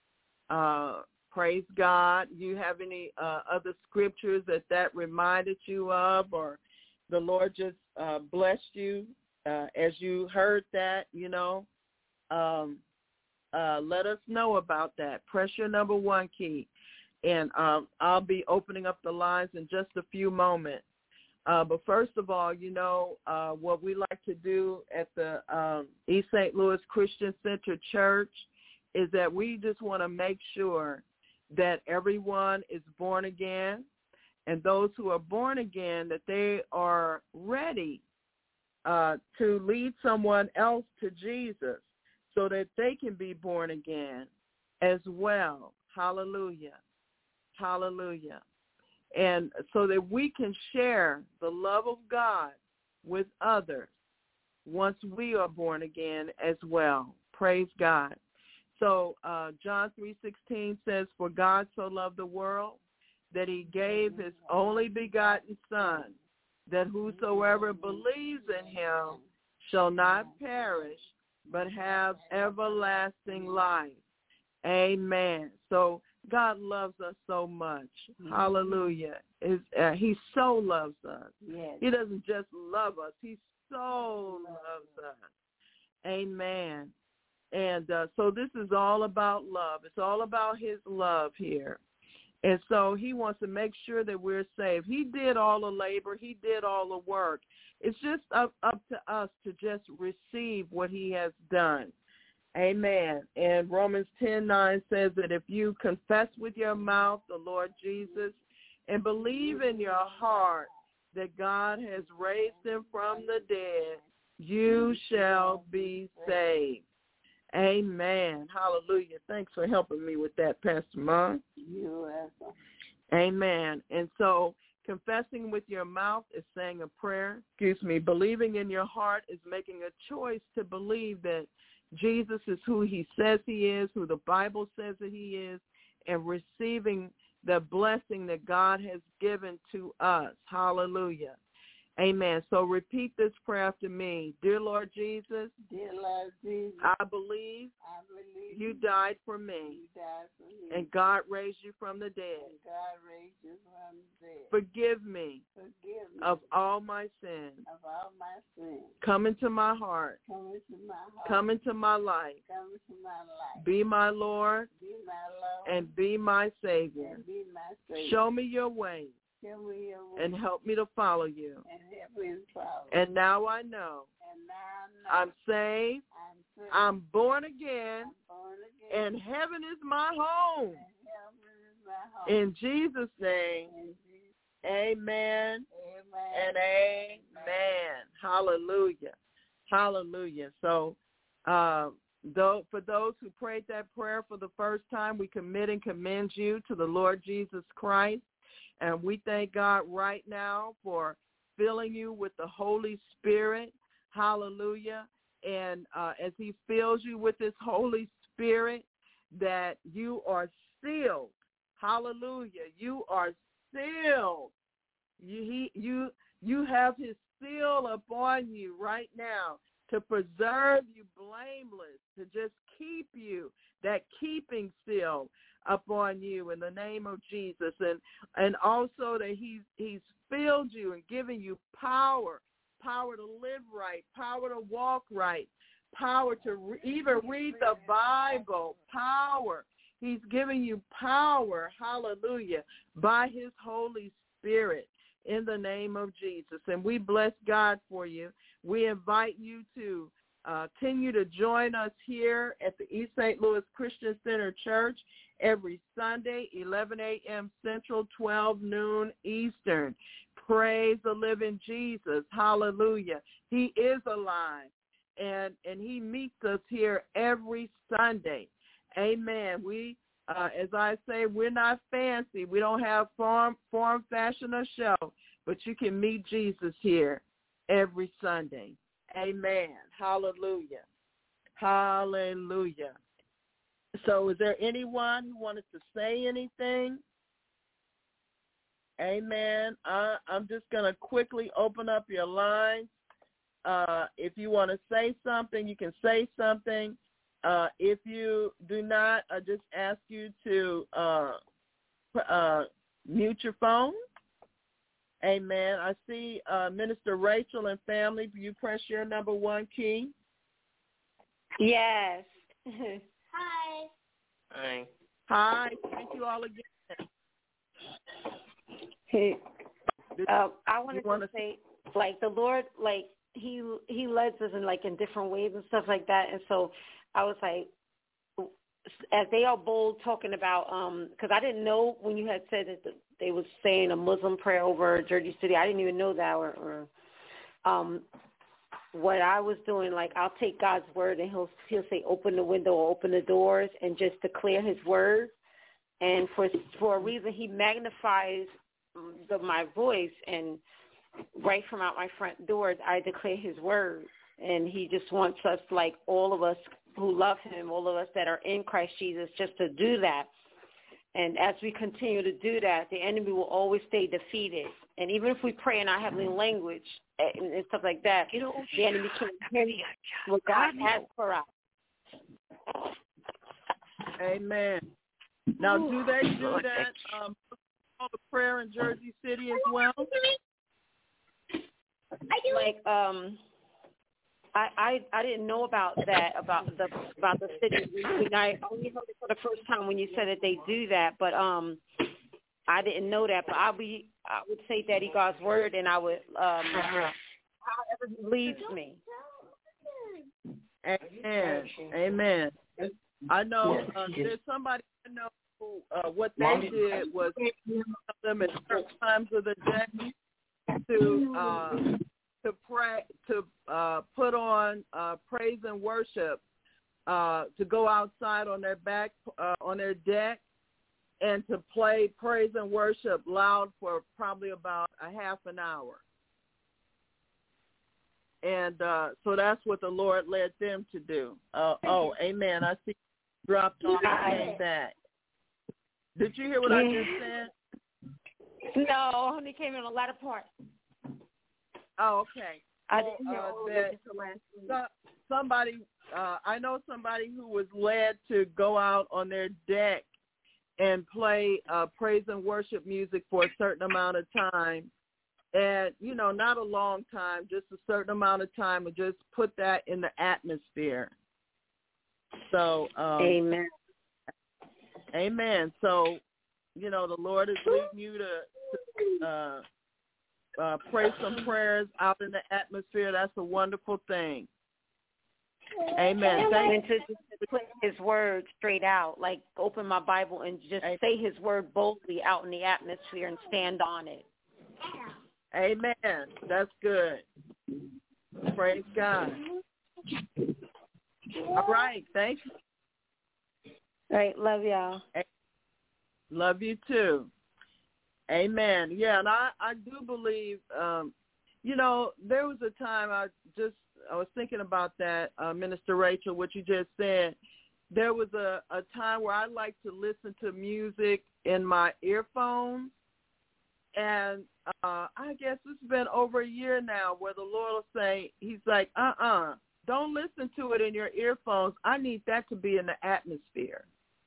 uh, praise God. You have any uh, other scriptures that that reminded you of, or the Lord just uh, blessed you uh, as you heard that, you know, um, uh, let us know about that. Press your number one key, and um, I'll be opening up the lines in just a few moments. Uh, but first of all, you know, uh, what we like to do at the um, East Saint Louis Christian Center Church is that we just want to make sure that everyone is born again, and those who are born again, that they are ready uh, to lead someone else to Jesus so that they can be born again as well. Hallelujah. Hallelujah. And so that we can share the love of God with others once we are born again as well. Praise God. So uh, John three sixteen says, "For God so loved the world that he gave his only begotten Son, that whosoever believes in him shall not perish, but have everlasting life." Amen. So God loves us so much. Mm-hmm. Hallelujah. Is uh, he so loves us. Yes. He doesn't just love us. He so loves us. Amen. And uh, so this is all about love. It's all about his love here. And so he wants to make sure that we're saved. He did all the labor. He did all the work. It's just up, up to us to just receive what he has done. Amen. And Romans ten nine says that if you confess with your mouth the Lord Jesus and believe in your heart that God has raised him from the dead, you shall be saved. Amen. Hallelujah. Thanks for helping me with that, Pastor Mom. You're welcome. Amen. And so confessing with your mouth is saying a prayer. Excuse me. Believing in your heart is making a choice to believe that Jesus is who he says he is, who the Bible says that he is, and receiving the blessing that God has given to us. Hallelujah. Amen. So repeat this prayer after me. Dear Lord Jesus, Dear Lord Jesus, I believe, I believe you died for me, you died for me, and God raised you from the dead. and God raised you from the dead. Forgive me Forgive me of all my sins. of all my sins. Come into my heart. Come into my heart. Come into my life. Come into my life. Be my Lord Be my Lord. and be my Savior. And be my Savior. Show me your way Show me your way. and help me to follow you. And help me to follow. And now I know And now I know I'm saved, I'm saved. I'm born again, I'm born again. and heaven is my home. And heaven is my home. In Jesus' name, In Jesus' amen Amen. and amen. Hallelujah. Hallelujah. So uh, though, for those who prayed that prayer for the first time, we commit and commend you to the Lord Jesus Christ. And we thank God right now for filling you with the Holy Spirit. Hallelujah. And uh, as he fills you with his Holy Spirit, that you are sealed. Hallelujah. You are sealed You he you you have his seal upon you right now to preserve you blameless, to just keep you, that keeping seal upon you in the name of Jesus. And and also that he's he's filled you and given you power, power to live right, power to walk right, power to re- even read the Bible, power. He's giving you power, hallelujah, by his Holy Spirit in the name of Jesus. And we bless God for you. We invite you to uh, continue to join us here at the East Saint Louis Christian Center Church every Sunday, eleven a.m. Central, twelve noon Eastern. Praise the living Jesus. Hallelujah. He is alive, and, and he meets us here every Sunday. Amen. We, uh, as I say, we're not fancy. We don't have form, form, fashion, or show, but you can meet Jesus here every Sunday. Amen. Hallelujah. Hallelujah. So is there anyone who wanted to say anything? Amen. I, I'm just going to quickly open up your line. Uh, if you want to say something, you can say something. Uh, if you do not, I just ask you to uh, uh, mute your phone. Amen. I see uh, Minister Rachel and family. You press your number one key. Yes. Hi. Hi. Hi. Thank you all again. Hey, uh, I wanted wanna to say, like, the Lord, like, he he leads us in, like, in different ways and stuff like that. And so I was like, as they are bold talking about, um, because I didn't know when you had said that they was saying a Muslim prayer over Jersey City. I didn't even know that. Or, or um, what I was doing, like, I'll take God's word and he'll he'll say open the window or open the doors and just declare his word. And for for a reason, he magnifies the, my voice, and right from out my front doors, I declare his word. And he just wants us, like all of us who love him, all of us that are in Christ Jesus, just to do that. And as we continue to do that, the enemy will always stay defeated. And even if we pray in our heavenly language and, and stuff like that, the enemy can't hear what God has for us. Amen. Now, do they do that um, the prayer in Jersey City as well? Like, um, I, I I didn't know about that about the about the city. I only heard it for the first time when you said that they do that, but um, I didn't know that. But I'll be I would say Daddy God's word, and I would um, however he leads me. Amen. Amen. I know uh, there's somebody I know who uh, what they did was them at certain times of the day to uh, to pray to uh, put on uh, praise and worship, uh, to go outside on their back uh, on their deck and to play praise and worship loud for probably about a half an hour. And uh, so that's what the Lord led them to do. Uh, oh, amen. I see you dropped off and came back. Did you hear what I just said? No, only came in a lot of parts. Oh, okay. I didn't hear uh, all that of it until last week. so, somebody, uh, I know somebody who was led to go out on their deck and play uh, praise and worship music for a certain amount of time. And, you know, not a long time, just a certain amount of time, and just put that in the atmosphere. So, um, amen. Amen. So, you know, the Lord is leading you to, to uh, uh, pray some prayers out in the atmosphere. That's a wonderful thing. Amen. Thank and to just put his word straight out, like open my Bible and just Amen. Say his word boldly out in the atmosphere and stand on it. Amen. That's good. Praise God. All right. Thank you. All right. Love y'all. Love you too. Amen. Yeah, and I, I do believe, um, you know, there was a time I just, I was thinking about that, uh, Minister Rachel, what you just said. There was a, a time where I like to listen to music in my earphones. And uh, I guess it's been over a year now where the Lord will say, he's like, uh-uh, don't listen to it in your earphones. I need that to be in the atmosphere.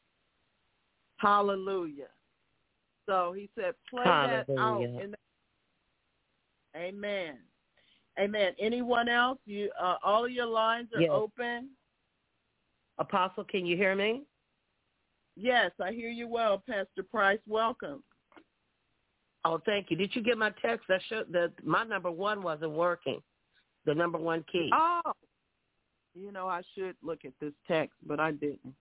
Hallelujah. So he said, play Hallelujah. that out. In the... Amen. Amen. Anyone else? You, uh, all of your lines are yes. open. Apostle, can you hear me? Yes, I hear you well, Pastor Price. Welcome. Oh, thank you. Did you get my text? I should. The my number one wasn't working. The number one key. Oh, you know, I should look at this text, but I didn't.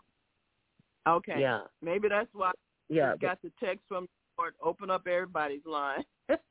Okay. Yeah. Maybe that's why yeah, I just got the text from the Lord. Open up everybody's line.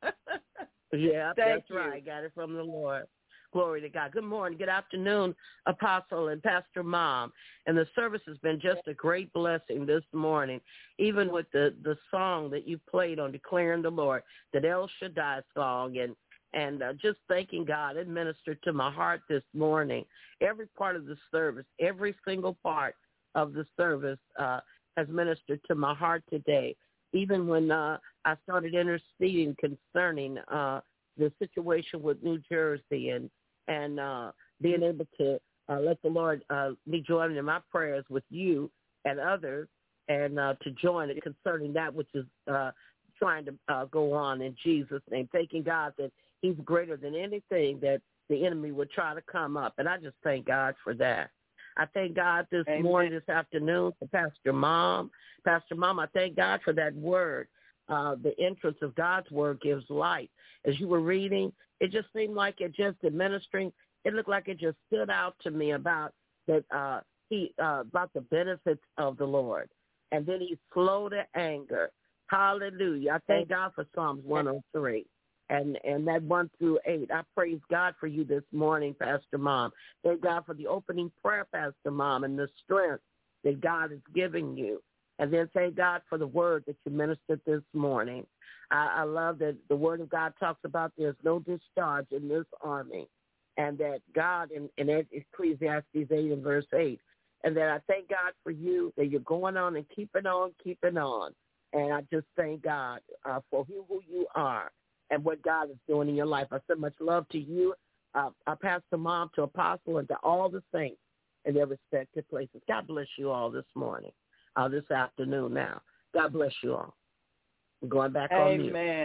yeah, Thank that's you. right. I got it from the Lord. Glory to God. Good morning. Good afternoon, Apostle and Pastor Mom. And the service has been just a great blessing this morning, even with the, the song that you played on Declaring the Lord, that El Shaddai song, and, and uh, just thanking God. It ministered to my heart this morning. Every part of the service, every single part of the service uh, has ministered to my heart today. Even when uh, I started interceding concerning uh, the situation with New Jersey and and uh, being able to uh, let the Lord uh, be joining in my prayers with you and others, and uh, to join it concerning that which is uh, trying to uh, go on in Jesus' name, thanking God that he's greater than anything that the enemy would try to come up. And I just thank God for that. I thank God this Amen. morning, this afternoon, for Pastor Mom. Pastor Mom, I thank God for that word. Uh, the entrance of God's word gives light. As you were reading, it just seemed like it just administering, it looked like it just stood out to me about that uh, he uh, about the benefits of the Lord. And then he's slow to anger. Hallelujah. I thank God for Psalms one oh three. And and that one through eight. I praise God for you this morning, Pastor Mom. Thank God for the opening prayer, Pastor Mom, and the strength that God is giving you. And then thank God for the word that you ministered this morning. I, I love that the word of God talks about there's no discharge in this army, and that God, in, in Ecclesiastes eight and verse eight, and that I thank God for you, that you're going on and keeping on, keeping on. And I just thank God uh, for who, who you are and what God is doing in your life. I send much love to you, uh, I Pastor Mom, to Apostle, and to all the saints in their respective places. God bless you all this morning. Uh, this afternoon now. God bless you all. I'm going back on mute. Amen.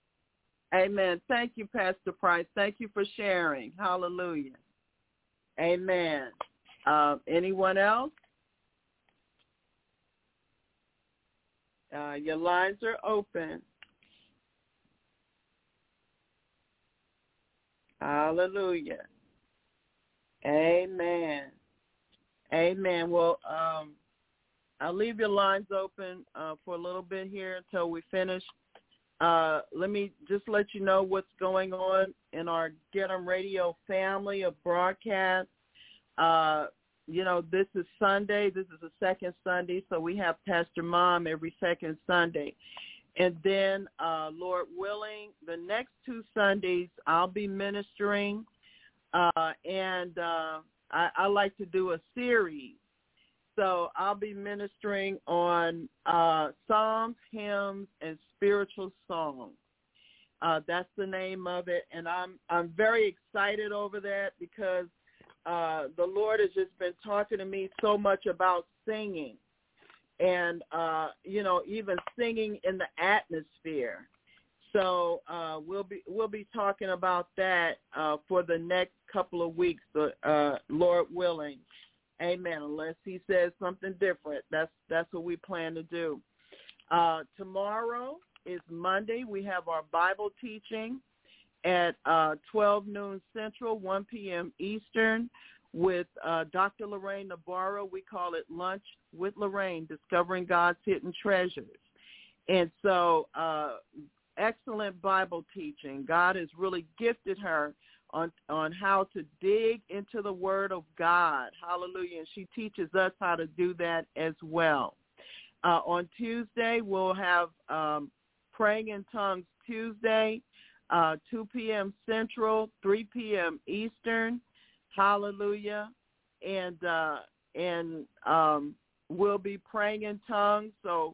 Amen. Thank you, Pastor Price. Thank you for sharing. Hallelujah. Amen. Uh, anyone else? Uh, your lines are open. Hallelujah. Amen. Amen. Well, um, I'll leave your lines open uh, for a little bit here until we finish. Uh, let me just let you know what's going on in our Get 'em Radio family of broadcasts. Uh, you know, this is Sunday. This is the second Sunday, so we have Pastor Mom every second Sunday. And then, uh, Lord willing, the next two Sundays I'll be ministering, uh, and uh, I, I like to do a series. So I'll be ministering on uh, Psalms, hymns, and spiritual songs. Uh, that's the name of it, and I'm I'm very excited over that because uh, the Lord has just been talking to me so much about singing, and uh, you know, even singing in the atmosphere. So uh, we'll be we'll be talking about that uh, for the next couple of weeks, uh, Lord willing. Amen. Unless he says something different, that's that's what we plan to do. Uh, tomorrow is Monday. We have our Bible teaching at uh, twelve noon Central, one p.m. Eastern, with uh, Doctor Lorraine Navarro. We call it Lunch with Lorraine, Discovering God's Hidden Treasures. And so uh, excellent Bible teaching. God has really gifted her on on how to dig into the Word of God. Hallelujah. And she teaches us how to do that as well. Uh, on Tuesday, we'll have um, Praying in Tongues Tuesday, uh, two p.m. Central, three p.m. Eastern. Hallelujah. And uh, and um, we'll be praying in tongues. So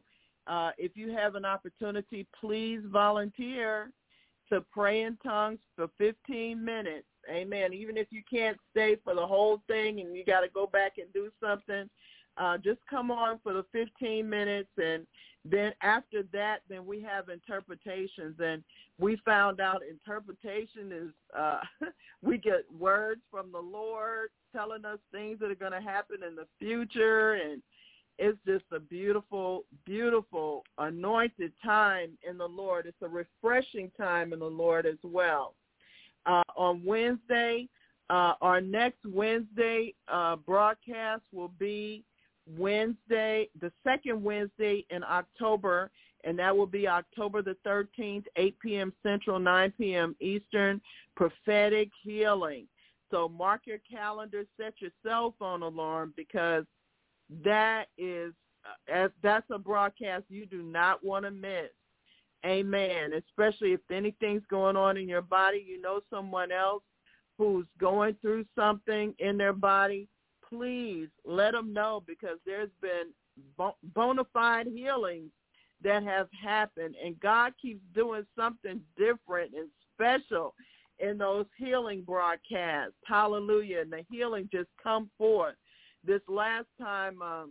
uh, if you have an opportunity, please volunteer to pray in tongues for fifteen minutes. Amen. Even if you can't stay for the whole thing and you got to go back and do something, uh, just come on for the fifteen minutes. And then after that, then we have interpretations. And we found out interpretation is uh, we get words from the Lord telling us things that are going to happen in the future. And it's just a beautiful, beautiful, anointed time in the Lord. It's a refreshing time in the Lord as well. Uh, on Wednesday, uh, our next Wednesday uh, broadcast will be Wednesday, the second Wednesday in October, and that will be October the thirteenth, eight p.m. Central, nine p.m. Eastern, prophetic healing. So mark your calendar, set your cell phone alarm, because that is uh, that's a broadcast you do not want to miss. Amen. Especially if anything's going on in your body, you know someone else who's going through something in their body, please let them know, because there's been bona fide healings that have happened, and God keeps doing something different and special in those healing broadcasts. Hallelujah. And the healing just come forth. This last time um,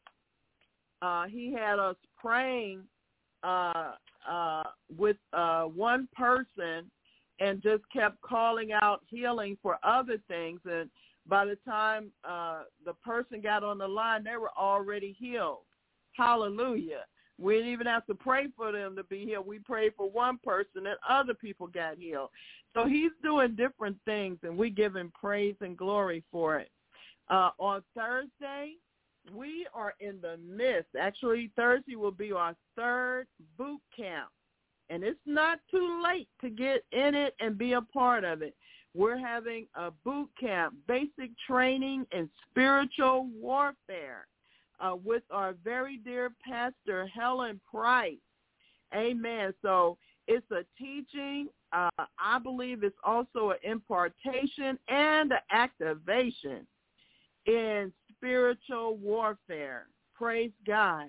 uh, he had us praying uh, uh, with uh, one person and just kept calling out healing for other things. And by the time uh, the person got on the line, they were already healed. Hallelujah. We didn't even have to pray for them to be healed. We prayed for one person and other people got healed. So he's doing different things, and we give him praise and glory for it. Uh, on Thursday, we are in the midst. Actually, Thursday will be our third boot camp, and it's not too late to get in it and be a part of it. We're having a boot camp, basic training in spiritual warfare, uh, with our very dear pastor, Helen Price. Amen. So it's a teaching. Uh, I believe it's also an impartation and an activation in spiritual warfare. Praise God.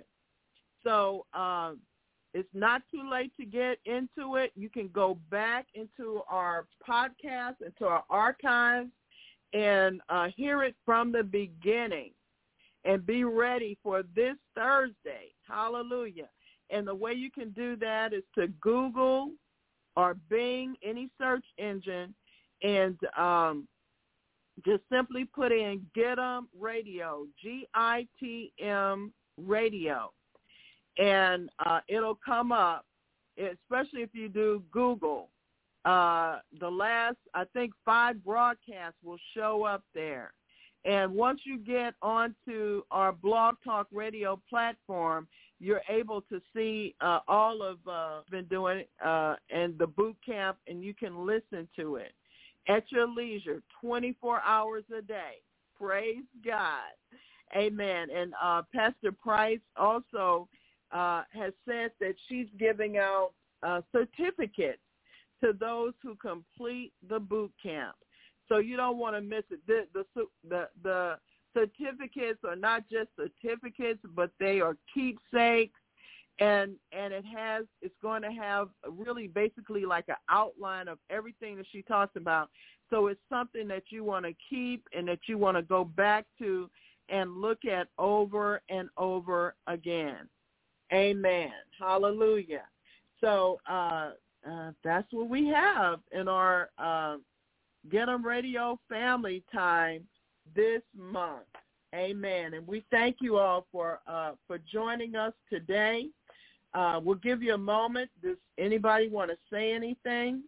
So um, it's not too late to get into it. You can go back into our podcast, into our archives, and uh, hear it from the beginning and be ready for this Thursday. Hallelujah. And the way you can do that is to Google or Bing, any search engine, and um, just simply put in Get 'em Radio, G I T M Radio, and uh, it'll come up, especially if you do Google. Uh, the last, I think, five broadcasts will show up there. And once you get onto our Blog Talk Radio platform, you're able to see uh, all of uh, been doing uh, and the boot camp, and you can listen to it at your leisure, twenty-four hours a day. Praise God. Amen. And uh, Pastor Price also uh, has said that she's giving out uh, certificates to those who complete the boot camp. So you don't want to miss it. The, the, the, the certificates are not just certificates, but they are keepsakes. And and it has it's going to have really basically like an outline of everything that she talks about. So it's something that you want to keep and that you want to go back to and look at over and over again. Amen. Hallelujah. So uh, uh, that's what we have in our uh, Get 'em Radio family time this month. Amen. And we thank you all for uh, for joining us today. Uh, we'll give you a moment. Does anybody want to say anything?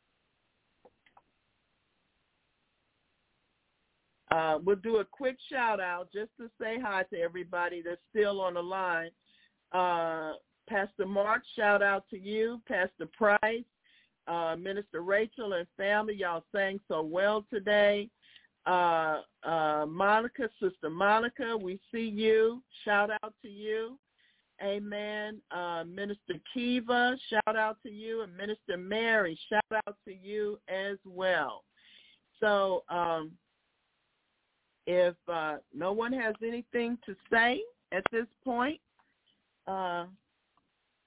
Uh, we'll do a quick shout out just to say hi to everybody that's still on the line. Uh, Pastor Mark, shout out to you. Pastor Price, uh, Minister Rachel and family, y'all sang so well today. Uh, uh, Monica, Sister Monica, we see you. Shout out to you. Amen. Uh, Minister Kiva, shout out to you. And Minister Mary, shout out to you as well. So um, if uh, no one has anything to say at this point, uh,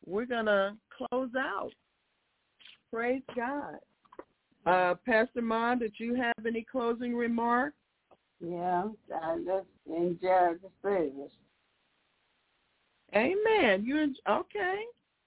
we're going to close out. Praise God. Uh, Pastor Ma, did you have any closing remarks? Yeah, I just enjoyed the service. Amen. You en- okay?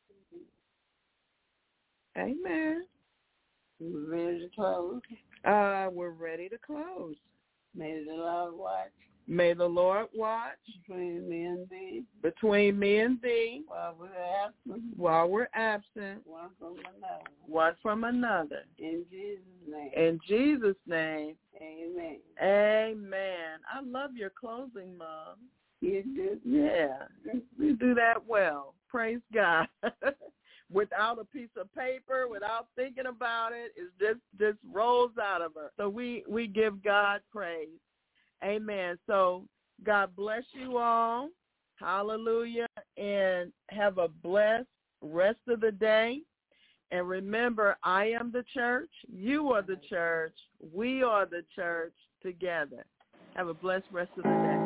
Amen. You ready to close? Uh, we're ready to close. May the Lord watch May the Lord watch between me and thee between me and thee while we're absent, while we're absent, one from another. one from another. In Jesus' name. In Jesus' name, Amen. amen. I love your closing, Mom. You do? Yeah, you do that well. Praise God. Without a piece of paper, without thinking about it, it just just rolls out of her. So we, we give God praise. Amen. So God bless you all. Hallelujah. And have a blessed rest of the day. And remember, I am the church. You are the church. We are the church together. Have a blessed rest of the day.